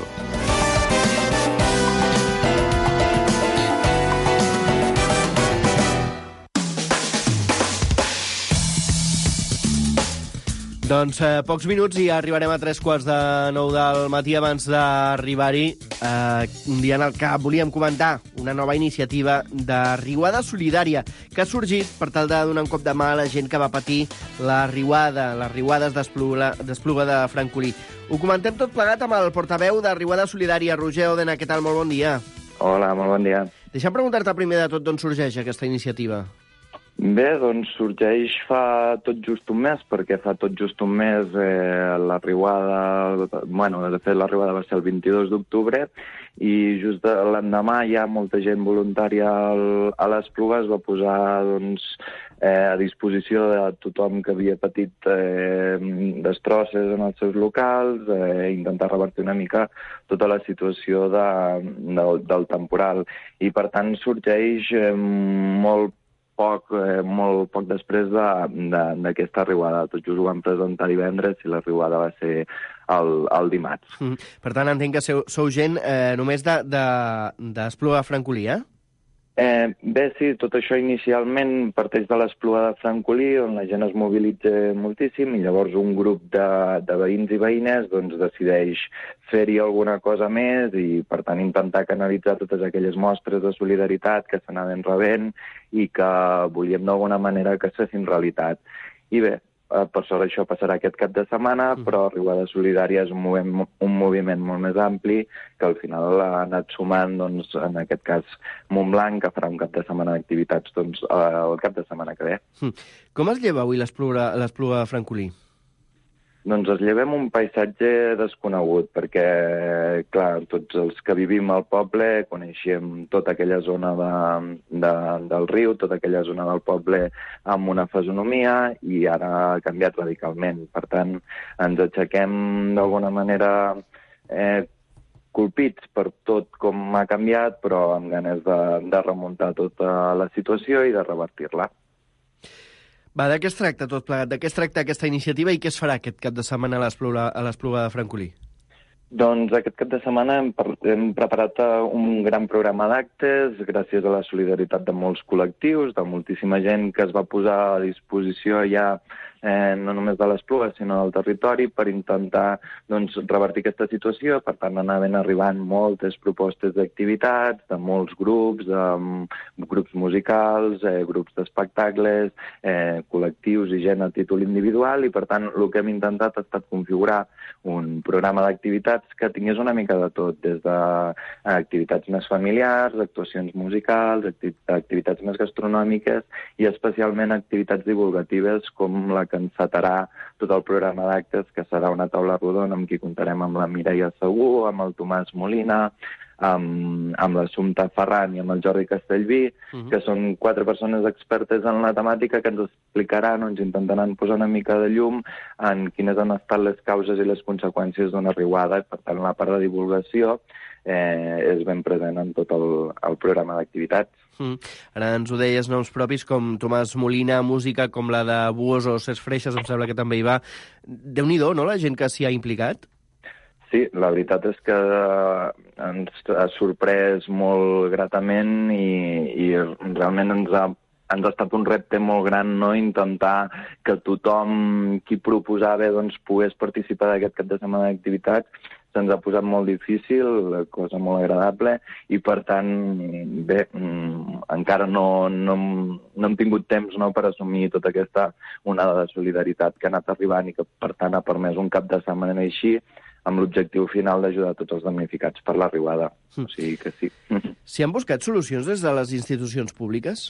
Doncs pocs minuts i arribarem a 3:15 del matí. Abans d'arribar-hi, un dia en el que volíem comentar una nova iniciativa de riuada solidària que ha sorgit per tal de donar un cop de mà a la gent que va patir la riuada, les riuades d'Espluga de Francolí. Ho comentem tot plegat amb el portaveu de Riuada Solidària, Roger Òdena. Què tal? Molt bon dia. Hola, molt bon dia. Deixa'm preguntar-te primer de tot d'on sorgeix aquesta iniciativa. Bé, doncs sorgeix fa tot just un mes, perquè fa tot just un mes la riuada... Bueno, de fet, la riuada va ser el 22 d'octubre i just l'endemà ja molta gent voluntària a l'Espluga es va posar doncs, a disposició de tothom que havia patit destrosses en els seus locals, intentar revertir una mica tota la situació del temporal. I, per tant, sorgeix molt poc després d'aquesta riuada. Tot just ho vam presentar divendres i la riuada va ser el dimarts. Per tant, entenc que sou gent només d'Espluga de Francolí, eh? Bé, sí, tot això inicialment parteix de l'Espluga de Francolí, on la gent es mobilitza moltíssim, i llavors un grup de veïns i veïnes doncs, decideix fer-hi alguna cosa més i, per tant, intentar canalitzar totes aquelles mostres de solidaritat que s'anaven rebent i que volíem d'alguna manera que es fessin realitat. I bé, per sort això passarà aquest cap de setmana, però Riuada Solidària és un moviment molt més ampli que al final ha anat sumant, doncs, en aquest cas, Montblanc, que farà un cap de setmana d'activitats doncs, el cap de setmana que ve. Com es lleva avui l'Espluga de Francolí? Doncs es llevem un paisatge desconegut, perquè, clar, tots els que vivim al poble coneixem tota aquella zona del riu, tota aquella zona del poble amb una fisonomia, i ara ha canviat radicalment. Per tant, ens aixequem d'alguna manera colpits per tot com ha canviat, però amb ganes de remuntar tota la situació i de revertir-la. Va, de què es tracta tot plegat? De què es tracta aquesta iniciativa i què es farà aquest cap de setmana a l'Espluga de Francolí? Doncs aquest cap de setmana hem preparat un gran programa d'actes gràcies a la solidaritat de molts col·lectius, de moltíssima gent que es va posar a disposició ja no només de l'Espluga, sinó del territori, per intentar doncs, revertir aquesta situació. Per tant, anaven arribant moltes propostes d'activitats de molts grups, grups musicals, grups d'espectacles, col·lectius i gent a títol individual, i per tant el que hem intentat ha estat configurar un programa d'activitats que tingués una mica de tot, des d'activitats més familiars, actuacions musicals, activitats més gastronòmiques i especialment activitats divulgatives com la que encetarà tot el programa d'actes, que serà una taula rodona amb qui comptarem amb la Mireia Segú, amb el Tomàs Molina, amb l'Assumpta Ferran i amb el Jordi Castellví, que són 4 persones expertes en la temàtica que ens explicaran, ens intentaran posar una mica de llum en quines han estat les causes i les conseqüències d'una riuada. Per tant, la part de divulgació és ben present en tot el programa d'activitats. Ara ens ho deies, noms propis com Tomàs Molina, música com la de Buos o Ses Freixes, em sembla que també hi va. Déu-n'hi-do, no?, la gent que s'hi ha implicat? Sí, la veritat és que ens ha sorprès molt gratament i realment ens ha estat un repte molt gran, no?, intentar que tothom qui proposava doncs, pogués participar d'aquest cap de setmana d'activitats. Se'ns ha posat molt difícil, cosa molt agradable, i per tant, bé, encara no hem tingut temps per assumir tota aquesta onada de solidaritat que ha anat arribant i que per tant ha permès un cap de setmana així amb l'objectiu final d'ajudar tots els damnificats per la riuada. O sigui que sí. Si han buscat solucions des de les institucions públiques?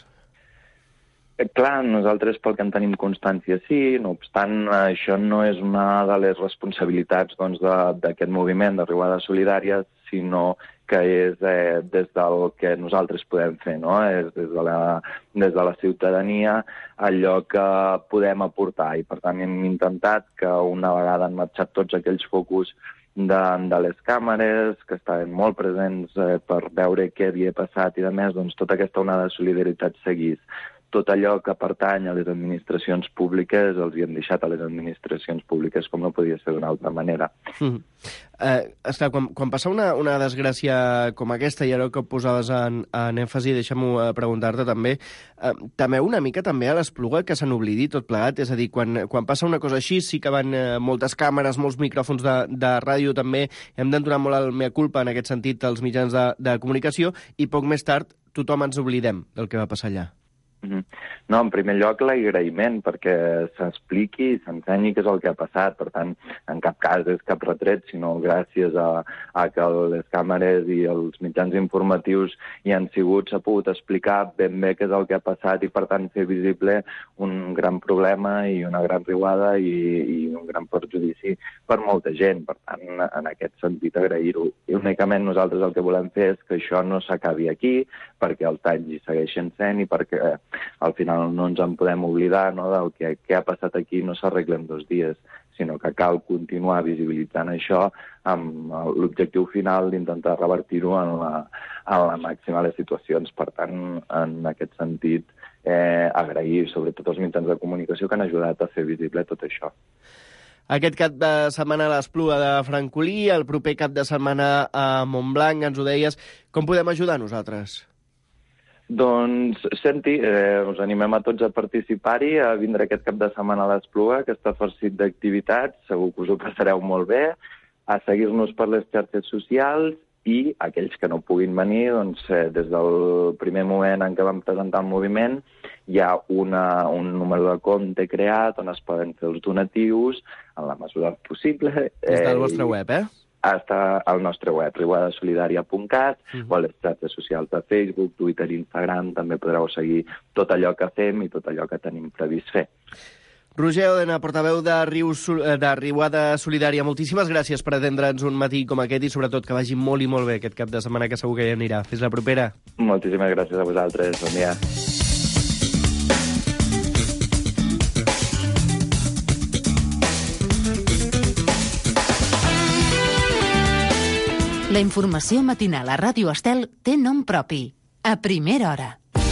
Clar, nosaltres pel que en tenim constància sí, no obstant això no és una de les responsabilitats d'aquest moviment de Riuada Solidària, sinó que és des del que nosaltres podem fer, no? És des de la ciutadania allò que podem aportar i per tant hem intentat que una vegada han marxat tots aquells focus de les càmeres, que estaven molt presents per veure què havia passat i, a més, doncs, tota aquesta onada de solidaritat seguís. Tot allò que pertany a les administracions públiques els hi hem deixat a les administracions públiques, com no podia ser d'una altra manera. Esclar, quan passa una desgràcia com aquesta, i ara que posaves en èmfasi, deixa'm preguntar-te també, temeu una mica també a l'Espluga que se n'oblidi tot plegat? És a dir, quan passa una cosa així, sí que van moltes càmeres, molts micròfons de ràdio també, hem d'entonar molt el mea culpa en aquest sentit als mitjans de comunicació, i poc més tard tothom ens oblidem del que va passar allà. No, en primer lloc l'agraïment perquè s'expliqui i s'ensenyi què és el que ha passat. Per tant, en cap cas és cap retret, sinó gràcies a que les càmeres i els mitjans informatius hi han sigut, s'ha pogut explicar ben bé què és el que ha passat i, per tant, fer visible un gran problema i una gran riuada i un gran perjudici per molta gent. Per tant, en aquest sentit, agrair-ho. I únicament nosaltres el que volem fer és que això no s'acabi aquí, perquè els danys hi segueixen sent i perquè al final no ens en podem oblidar, no, del que ha passat aquí no s'arregla en 2 dies, sinó que cal continuar visibilitzant això amb l'objectiu final d'intentar revertir-ho en la màxima de les situacions. Per tant, en aquest sentit, agrair sobretot els mitjans de comunicació que han ajudat a fer visible tot això. Aquest cap de setmana a l'Espluga de Francolí, el proper cap de setmana a Montblanc, ens ho deies. Com podem ajudar nosaltres? Doncs, senti, us animem a tots a participar-hi, a vindre aquest cap de setmana a l'Espluga, que està farcit d'activitats, segur que us ho passareu molt bé, a seguir-nos per les xarxes socials i aquells que no puguin venir, doncs, des del primer moment en què vam presentar el moviment, hi ha un número de compte creat on es poden fer els donatius en la mesura possible. Des del vostre web, Està al nostre web, riuadasolidària.cat, o a les xarxes socials de Facebook, Twitter i Instagram. També podreu seguir tot allò que fem i tot allò que tenim previst fer. Roger Òdena, portaveu de Riuada Solidària, moltíssimes gràcies per atendre'ns un matí com aquest i sobretot que vagi molt i molt bé aquest cap de setmana, que segur que hi anirà. Fins la propera. Moltíssimes gràcies a vosaltres. Bon dia. La informació matinal a Ràdio Estel té nom propi. A primera hora.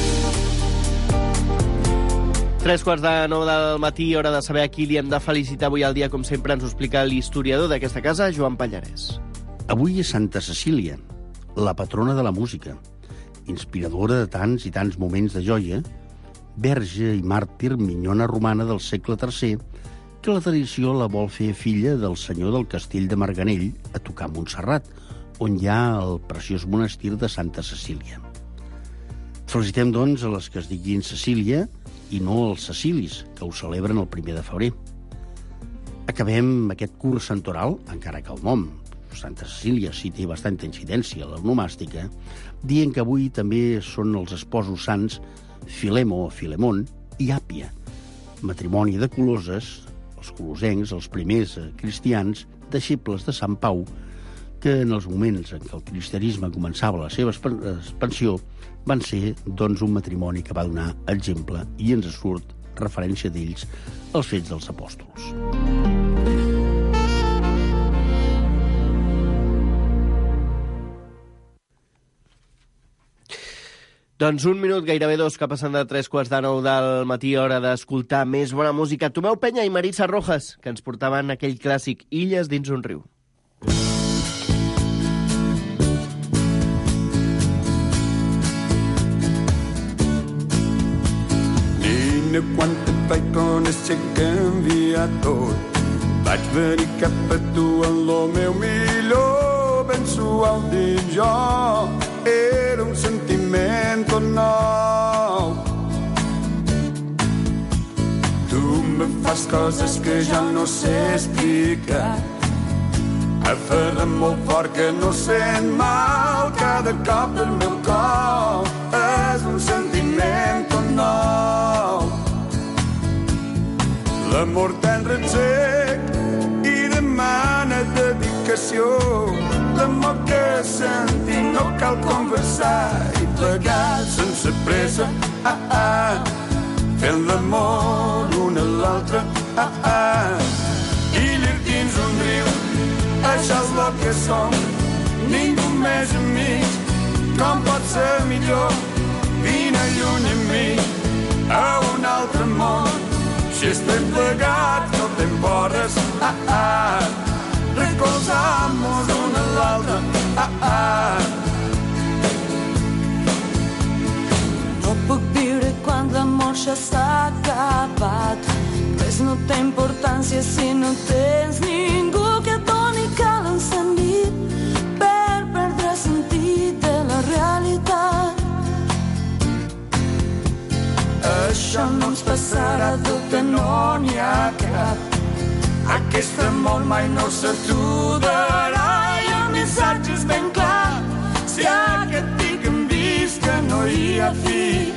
8:45 del matí, hora de saber a qui li hem de felicitar avui al dia. Com sempre ens ho explica l'historiador d'aquesta casa, Joan Pallarès. Avui és Santa Cecília, la patrona de la música, inspiradora de tants i tants moments de joia, verge i màrtir minyona romana del segle III, que la tradició la vol fer filla del senyor del castell de Marganell a tocar a Montserrat, on hi ha el preciós monestir de Santa Cecília. Felicitem, doncs, a les que es diguin Cecília i no els Cecilis, que ho celebren el 1 de febrer. Acabem aquest curs santoral, encara que el nom, Santa Cecília, sí té bastanta incidència, l'onomàstica, dient que avui també són els esposos sants Filemo o Filemon i Àpia, matrimoni de coloses, els colosencs, els primers cristians, deixebles de Sant Pau, que en els moments en què el cristianisme començava la seva expansió van ser, doncs, un matrimoni que va donar exemple i ens surt referència d'ells als Fets dels Apòstols. Doncs 1 minut, gairebé 2, que passen de 8:45 del matí, hora d'escoltar més bona música. Tomeu Penya i Maritza Rojas, que ens portaven aquell clàssic Illes dins un riu. Quan t'he vaig conèixer canviar tot, vaig venir cap a tu en lo meu millor, ben suau dins jo, era un sentiment tot nou. Tu me fas coses que ja no sé explicar, aferra molt fort que no sent mal. Cada cop del meu cor és un sentiment tot nou. L'amor tendre et sec i demana dedicació. L'amor que sentim no cal conversar i plegar sense pressa, fent l'amor l'un a l'altre, illes dins un riu, això és el que som, ningú més amics, com pot ser millor, vine lluny amb mi, a un altre món, si estem plegats no te'n porres, recolzamos un a l'altre, No puc viure quan l'amor ja s'ha acabat. Res no té importància si no tens ningú que et doni calent sentit per perdre sentit de la realitat. Això no ens passarà, dubte no n'hi ha cap. Aquest amor mai no s'aturarà i el missatge és ben clar. Si aquest pic hem vist que no hi ha fi.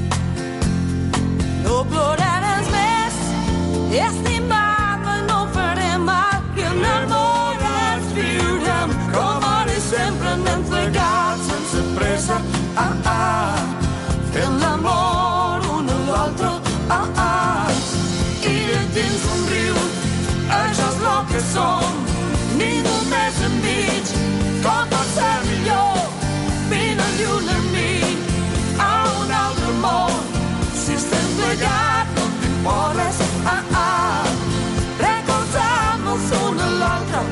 No ploraràs més, estimant-me no farem mal, i en el món ens viurem com ara i sempre anem plegats sense pressa, fent l'amor un a l'altre, i dins un riu, això és el que som, ningú més enmig, com pot ser millor, vine lluny amb mi, a un altre món, si estem plegats no t'imporres, recolzamos un a l'altre,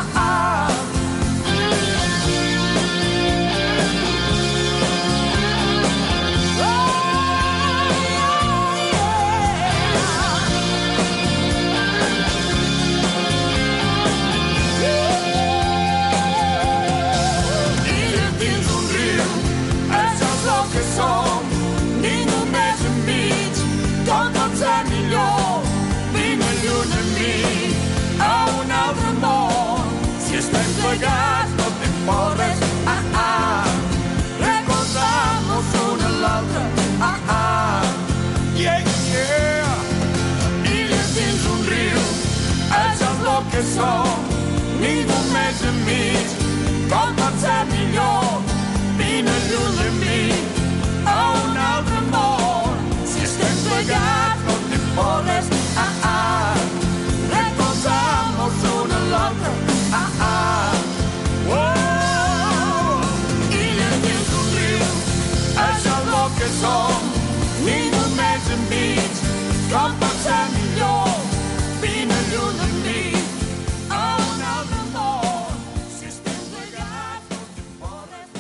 som, ningú més enmig, com pot ser millor, vine lluny amb mi, a un altre món, si estem plegats no t'imporres, recolzamos un a l'altre, yeah, yeah, illes dins un riu, això és el que som, ningú més enmig, com pot ser millor, vine lluny amb mi, a un altre món, si estem plegats no t'imporres, recolzamos un a l'altre, illes dins un riu, això és el que som, ningú més enmig, com pot ser millor, vine lluny amb mi, a un altre món, si estem plegats no t'imporres,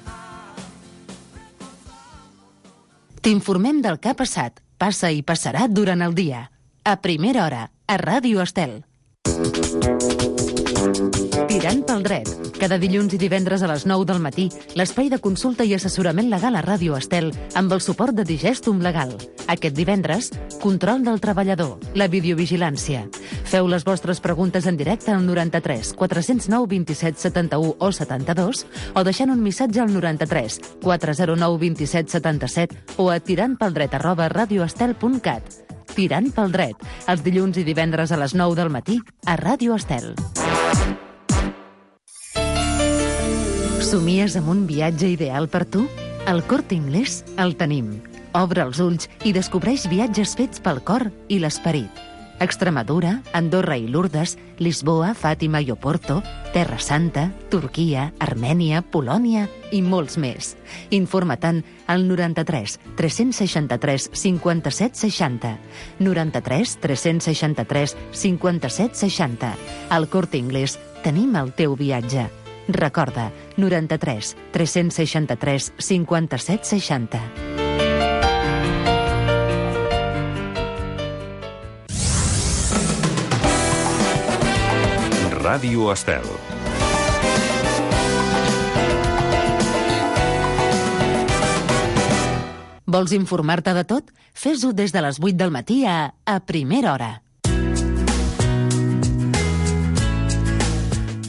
T'informem del que ha passat, passa i passarà durant el dia. A primera hora, a Ràdio Estel. Tirant pel dret. Cada dilluns i divendres a les 9 del matí, l'espai de consulta i assessorament legal a Ràdio Estel amb el suport de Digestum Legal. Aquest divendres, control del treballador, la videovigilància. Feu les vostres preguntes en directe al 93 409 27 71 o 72 o deixant un missatge al 93 409 27 77 o a tirantpeldret@radioestel.cat. Tirant pel dret, els dilluns i divendres a les 9 del matí a Ràdio Estel. Somies amb un viatge ideal per tu? Al Corte Inglés el tenim. Obre els ulls i descobreix viatges fets pel cor i l'esperit. Extremadura, Andorra i Lourdes, Lisboa, Fàtima i Oporto, Terra Santa, Turquia, Armènia, Polònia i molts més. Informa-te'n al 93 363 57 60. 93 363 57 60. Al Corte Inglés tenim el teu viatge. Recorda, 93 363 57 60. Ràdio Estel. Vols informar-te de tot? Fes-ho des de les 8 del matí a primera hora.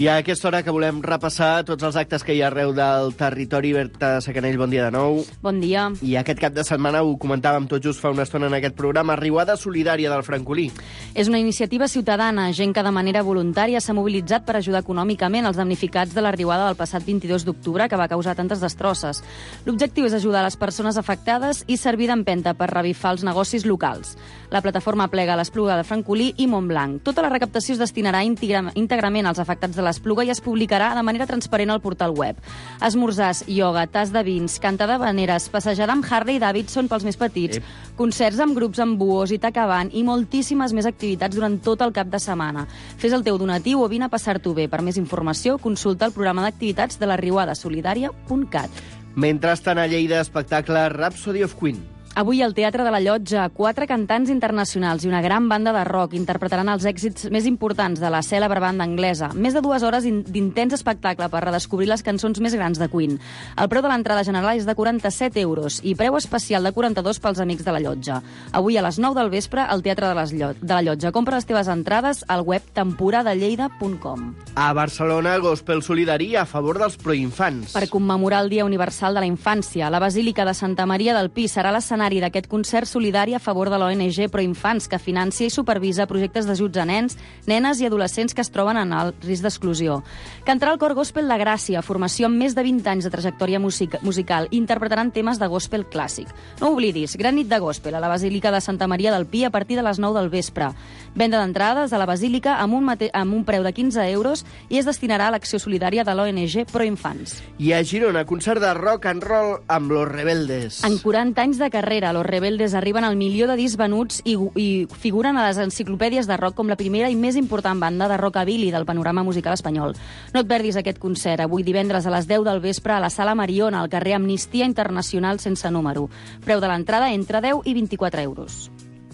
I a aquesta hora que volem repassar tots els actes que hi ha arreu del territori. Berta Sacanell, bon dia de nou. Bon dia. I aquest cap de setmana ho comentàvem tot just fa una estona en aquest programa, Riuada Solidària del Francolí. És una iniciativa ciutadana, gent que de manera voluntària s'ha mobilitzat per ajudar econòmicament els damnificats de la riuada del passat 22 d'octubre que va causar tantes destrosses. L'objectiu és ajudar les persones afectades i servir d'empenta per revifar els negocis locals. La plataforma plega l'Espluga de Francolí i Montblanc. Tota la recaptació es destinarà íntegrament als afectats de l'Espluga i es publicarà de manera transparent al portal web. Esmorzars, ioga, tas de vins, cantar d'habaneres, passejada amb Harley Davidson pels més petits, concerts amb grups amb buos i tacabant i moltíssimes més activitats durant tot el cap de setmana. Fes el teu donatiu o vine a passar-t'ho bé. Per més informació, consulta el programa d'activitats de la riuadasolidària.cat. Mentrestant a Lleida, espectacle Rhapsody of Queen. Avui al Teatre de la Llotja, 4 cantants internacionals i una gran banda de rock interpretaran els èxits més importants de la cèlebre banda anglesa. Més de 2 hores d'intens espectacle per redescobrir les cançons més grans de Queen. El preu de l'entrada general és de 47 euros i preu especial de 42 pels amics de la Llotja. Avui a les 9 del vespre al Teatre de la Llotja. Compra les teves entrades al web temporadelleida.com. A Barcelona, gospel solidari a favor dels proinfants. Per commemorar el Dia Universal de la Infància, la Basílica de Santa Maria del Pi serà l'escenari d'aquest concert solidari a favor de l'ONG Proinfants, que financia i supervisa projectes d'ajuts a nens, nenes i adolescents que es troben en alt risc d'exclusió. Cantarà el cor gospel de Gràcia, formació amb més de 20 anys de trajectòria musical, i interpretaran temes de gospel clàssic. No oblidis, gran nit de gospel a la Basílica de Santa Maria del Pi a partir de les 9 del vespre. Venda d'entrades a la Basílica amb un preu de 15 euros i es destinarà a l'acció solidària de l'ONG Proinfants. I a Girona, concert de rock and roll amb Los Rebeldes. En 40 anys de carrera, Los Rebeldes arriben al 1 milió de discs venuts i figuren a les enciclopèdies de rock com la primera i més important banda de rockabilly del panorama musical espanyol. No et perdis aquest concert, avui divendres a les 10 del vespre a la Sala Mariona, al carrer Amnistia Internacional sense número. Preu de l'entrada entre 10 i 24 euros.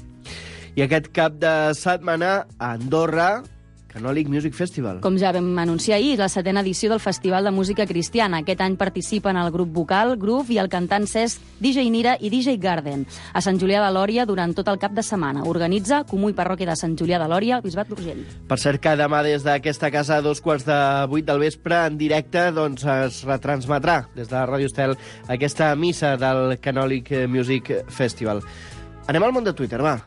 I aquest cap de setmana a Andorra, Canòlic Music Festival. Com ja vam anunciar ahir, la 7ª edició del Festival de Música Cristiana. Aquest any participen el grup vocal, Groove i el cantant Cesc, DJ Nira i DJ Garden. A Sant Julià de Lòria durant tot el cap de setmana. Organitza Comú i Parròquia de Sant Julià de Lòria, Bisbat d'Urgell. Per cert que demà des d'aquesta casa a 7:45 del vespre en directe doncs es retransmetrà des de Ràdio Estel aquesta missa del Canòlic Music Festival. Anem al món de Twitter, va.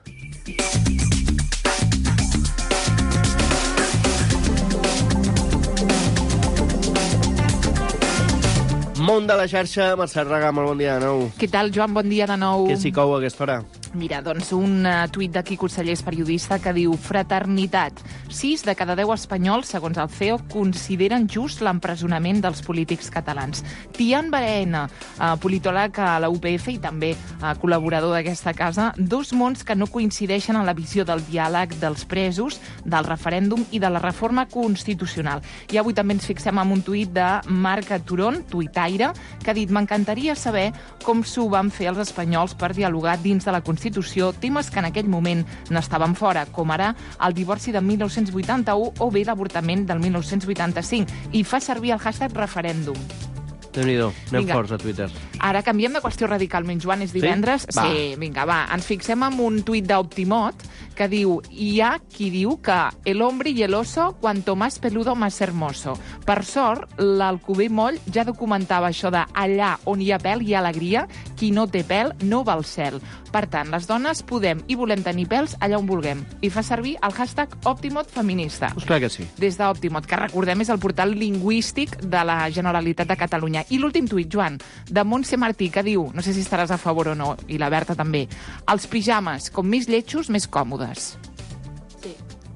Món de la xarxa, Mercè Raga, molt bon dia de nou. Què tal, Joan? Bon dia de nou. Què s'hi cou a aquesta hora? Mira, doncs un tuit de Quico Cellers, periodista, que diu: fraternitat. 6 de cada 10 espanyols, segons el CEO, consideren just l'empresonament dels polítics catalans. Tian Baena, politòleg a la UPF i també col·laborador d'aquesta casa, 2 mons que no coincideixen en la visió del diàleg dels presos, del referèndum i de la reforma constitucional. I avui també ens fixem en un tuit de Marc Turón, tuitaire, que ha dit: m'encantaria saber com s'ho van fer els espanyols per dialogar dins de la Constitució, temes que en aquell moment n'estaven fora, com ara el divorci de 1981 o bé l'avortament del 1985, i fa servir el hashtag referèndum. Déu-n'hi-do, anem forts a Twitter. Ara canviem de qüestió radicalment, Joan, és divendres. Sí, vinga, va. Ens fixem en un tuit d'Optimot que diu: hi ha qui diu que el hombre y el oso, cuanto más peludo, más hermoso. Per sort, l'Alcover Moll ja documentava això de allà on hi ha pèl hi ha alegria, qui no té pèl no va al cel. Per tant, les dones podem i volem tenir pèls allà on vulguem. I fa servir el hashtag Optimot feminista. Pues clar que sí. Des d'Optimot, que recordem és el portal lingüístic de la Generalitat de Catalunya. I l'últim tuit, Joan, de Montse Martí, que diu, no sé si estaràs a favor o no, i la Berta també: els pijames, com més lletjos, més còmodes. Sí.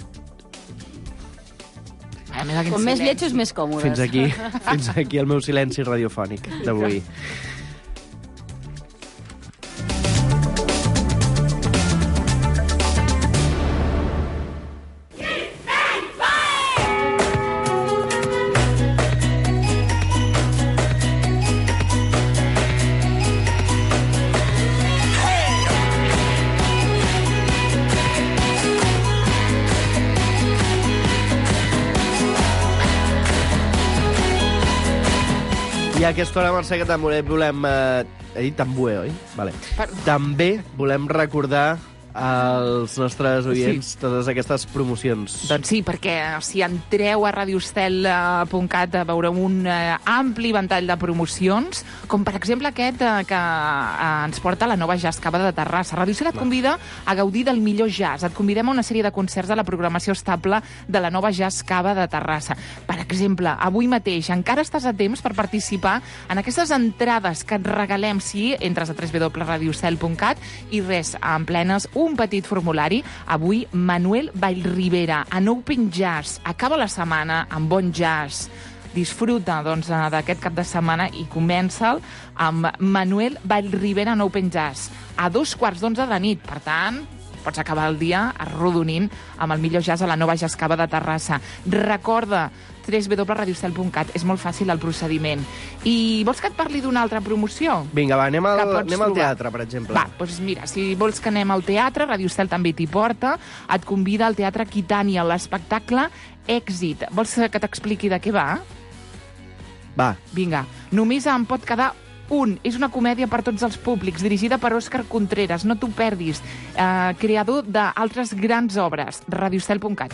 Com més lletjos, més còmodes. Fins aquí el meu silenci radiofònic d'avui. I a aquesta hora, Mercè, que també volem... he dit també, oi? Vale. També volem recordar als nostres oients totes aquestes promocions. Doncs sí, perquè si entreu a radiostel.cat veureu un ampli ventall de promocions, com per exemple aquest que ens porta la nova Jazz Cava de Terrassa. Radiostel et convida a gaudir del millor jazz. Et convidem a una sèrie de concerts de la programació estable de la nova Jazz Cava de Terrassa. Per exemple, avui mateix encara estàs a temps per participar en aquestes entrades que et regalem si entres a www.radiostel.cat i res, emplenes un petit formulari. Avui, Manuel Vallribera, en Open Jazz. Acaba la setmana amb bon jazz. Disfruta d'aquest cap de setmana i comença'l amb Manuel Vallribera en Open Jazz a 11:15 de la nit. Per tant, pots acabar el dia arrodonint amb el millor jazz a la nova Jazz Cava de Terrassa. Recorda, www.radiostel.cat. És molt fàcil el procediment. I vols que et parli d'una altra promoció? Vinga, va, anem al teatre, per exemple. Va, doncs mira, si vols que anem al teatre, Radiostel també t'hi porta, et convida al Teatre Quitània, l'espectacle Èxit. Vols que t'expliqui de què va? Va. Vinga, només em pot quedar un. És una comèdia per tots els públics, dirigida per Òscar Contreras. No t'ho perdis. Creador d'altres grans obres. Radiostel.cat.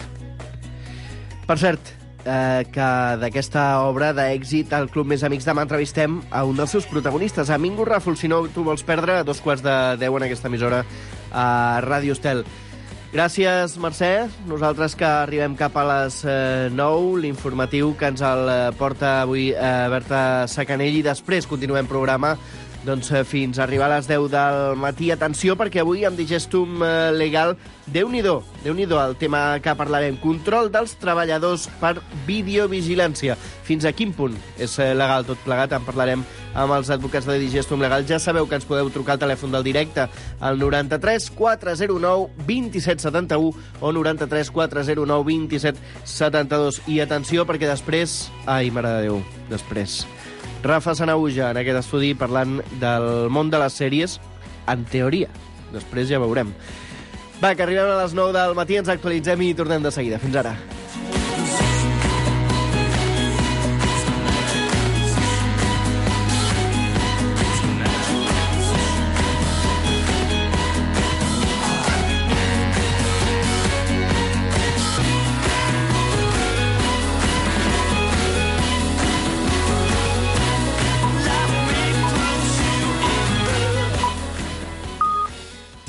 Per cert, que d'aquesta obra d'Èxit al Club Més Amics demà entrevistem a un dels seus protagonistes, a Mingo Ràfol. Si no t'ho vols perdre, a 2:10 en aquesta emissora a Ràdio Estel. Gràcies, Mercè. Nosaltres que arribem cap a les 9, l'informatiu que ens el porta avui Berta Sacanell, i després continuem programa fins a arribar a les 10 del matí. Atenció, perquè avui amb Digestum Legal, Déu-n'hi-do el tema que parlarem. Control dels treballadors per videovigilància. Fins a quin punt és legal tot plegat? En parlarem amb els advocats de Digestum Legal. Ja sabeu que ens podeu trucar al telèfon del directe al 93 409 2771 o 93 409 2772. I atenció, perquè després... Ai, mare de Déu, després... Rafa Sanahuja, en aquest estudi, parlant del món de les sèries, en teoria. Després ja veurem. Va, que arribem a les 9 del matí, ens actualitzem i tornem de seguida. Fins ara.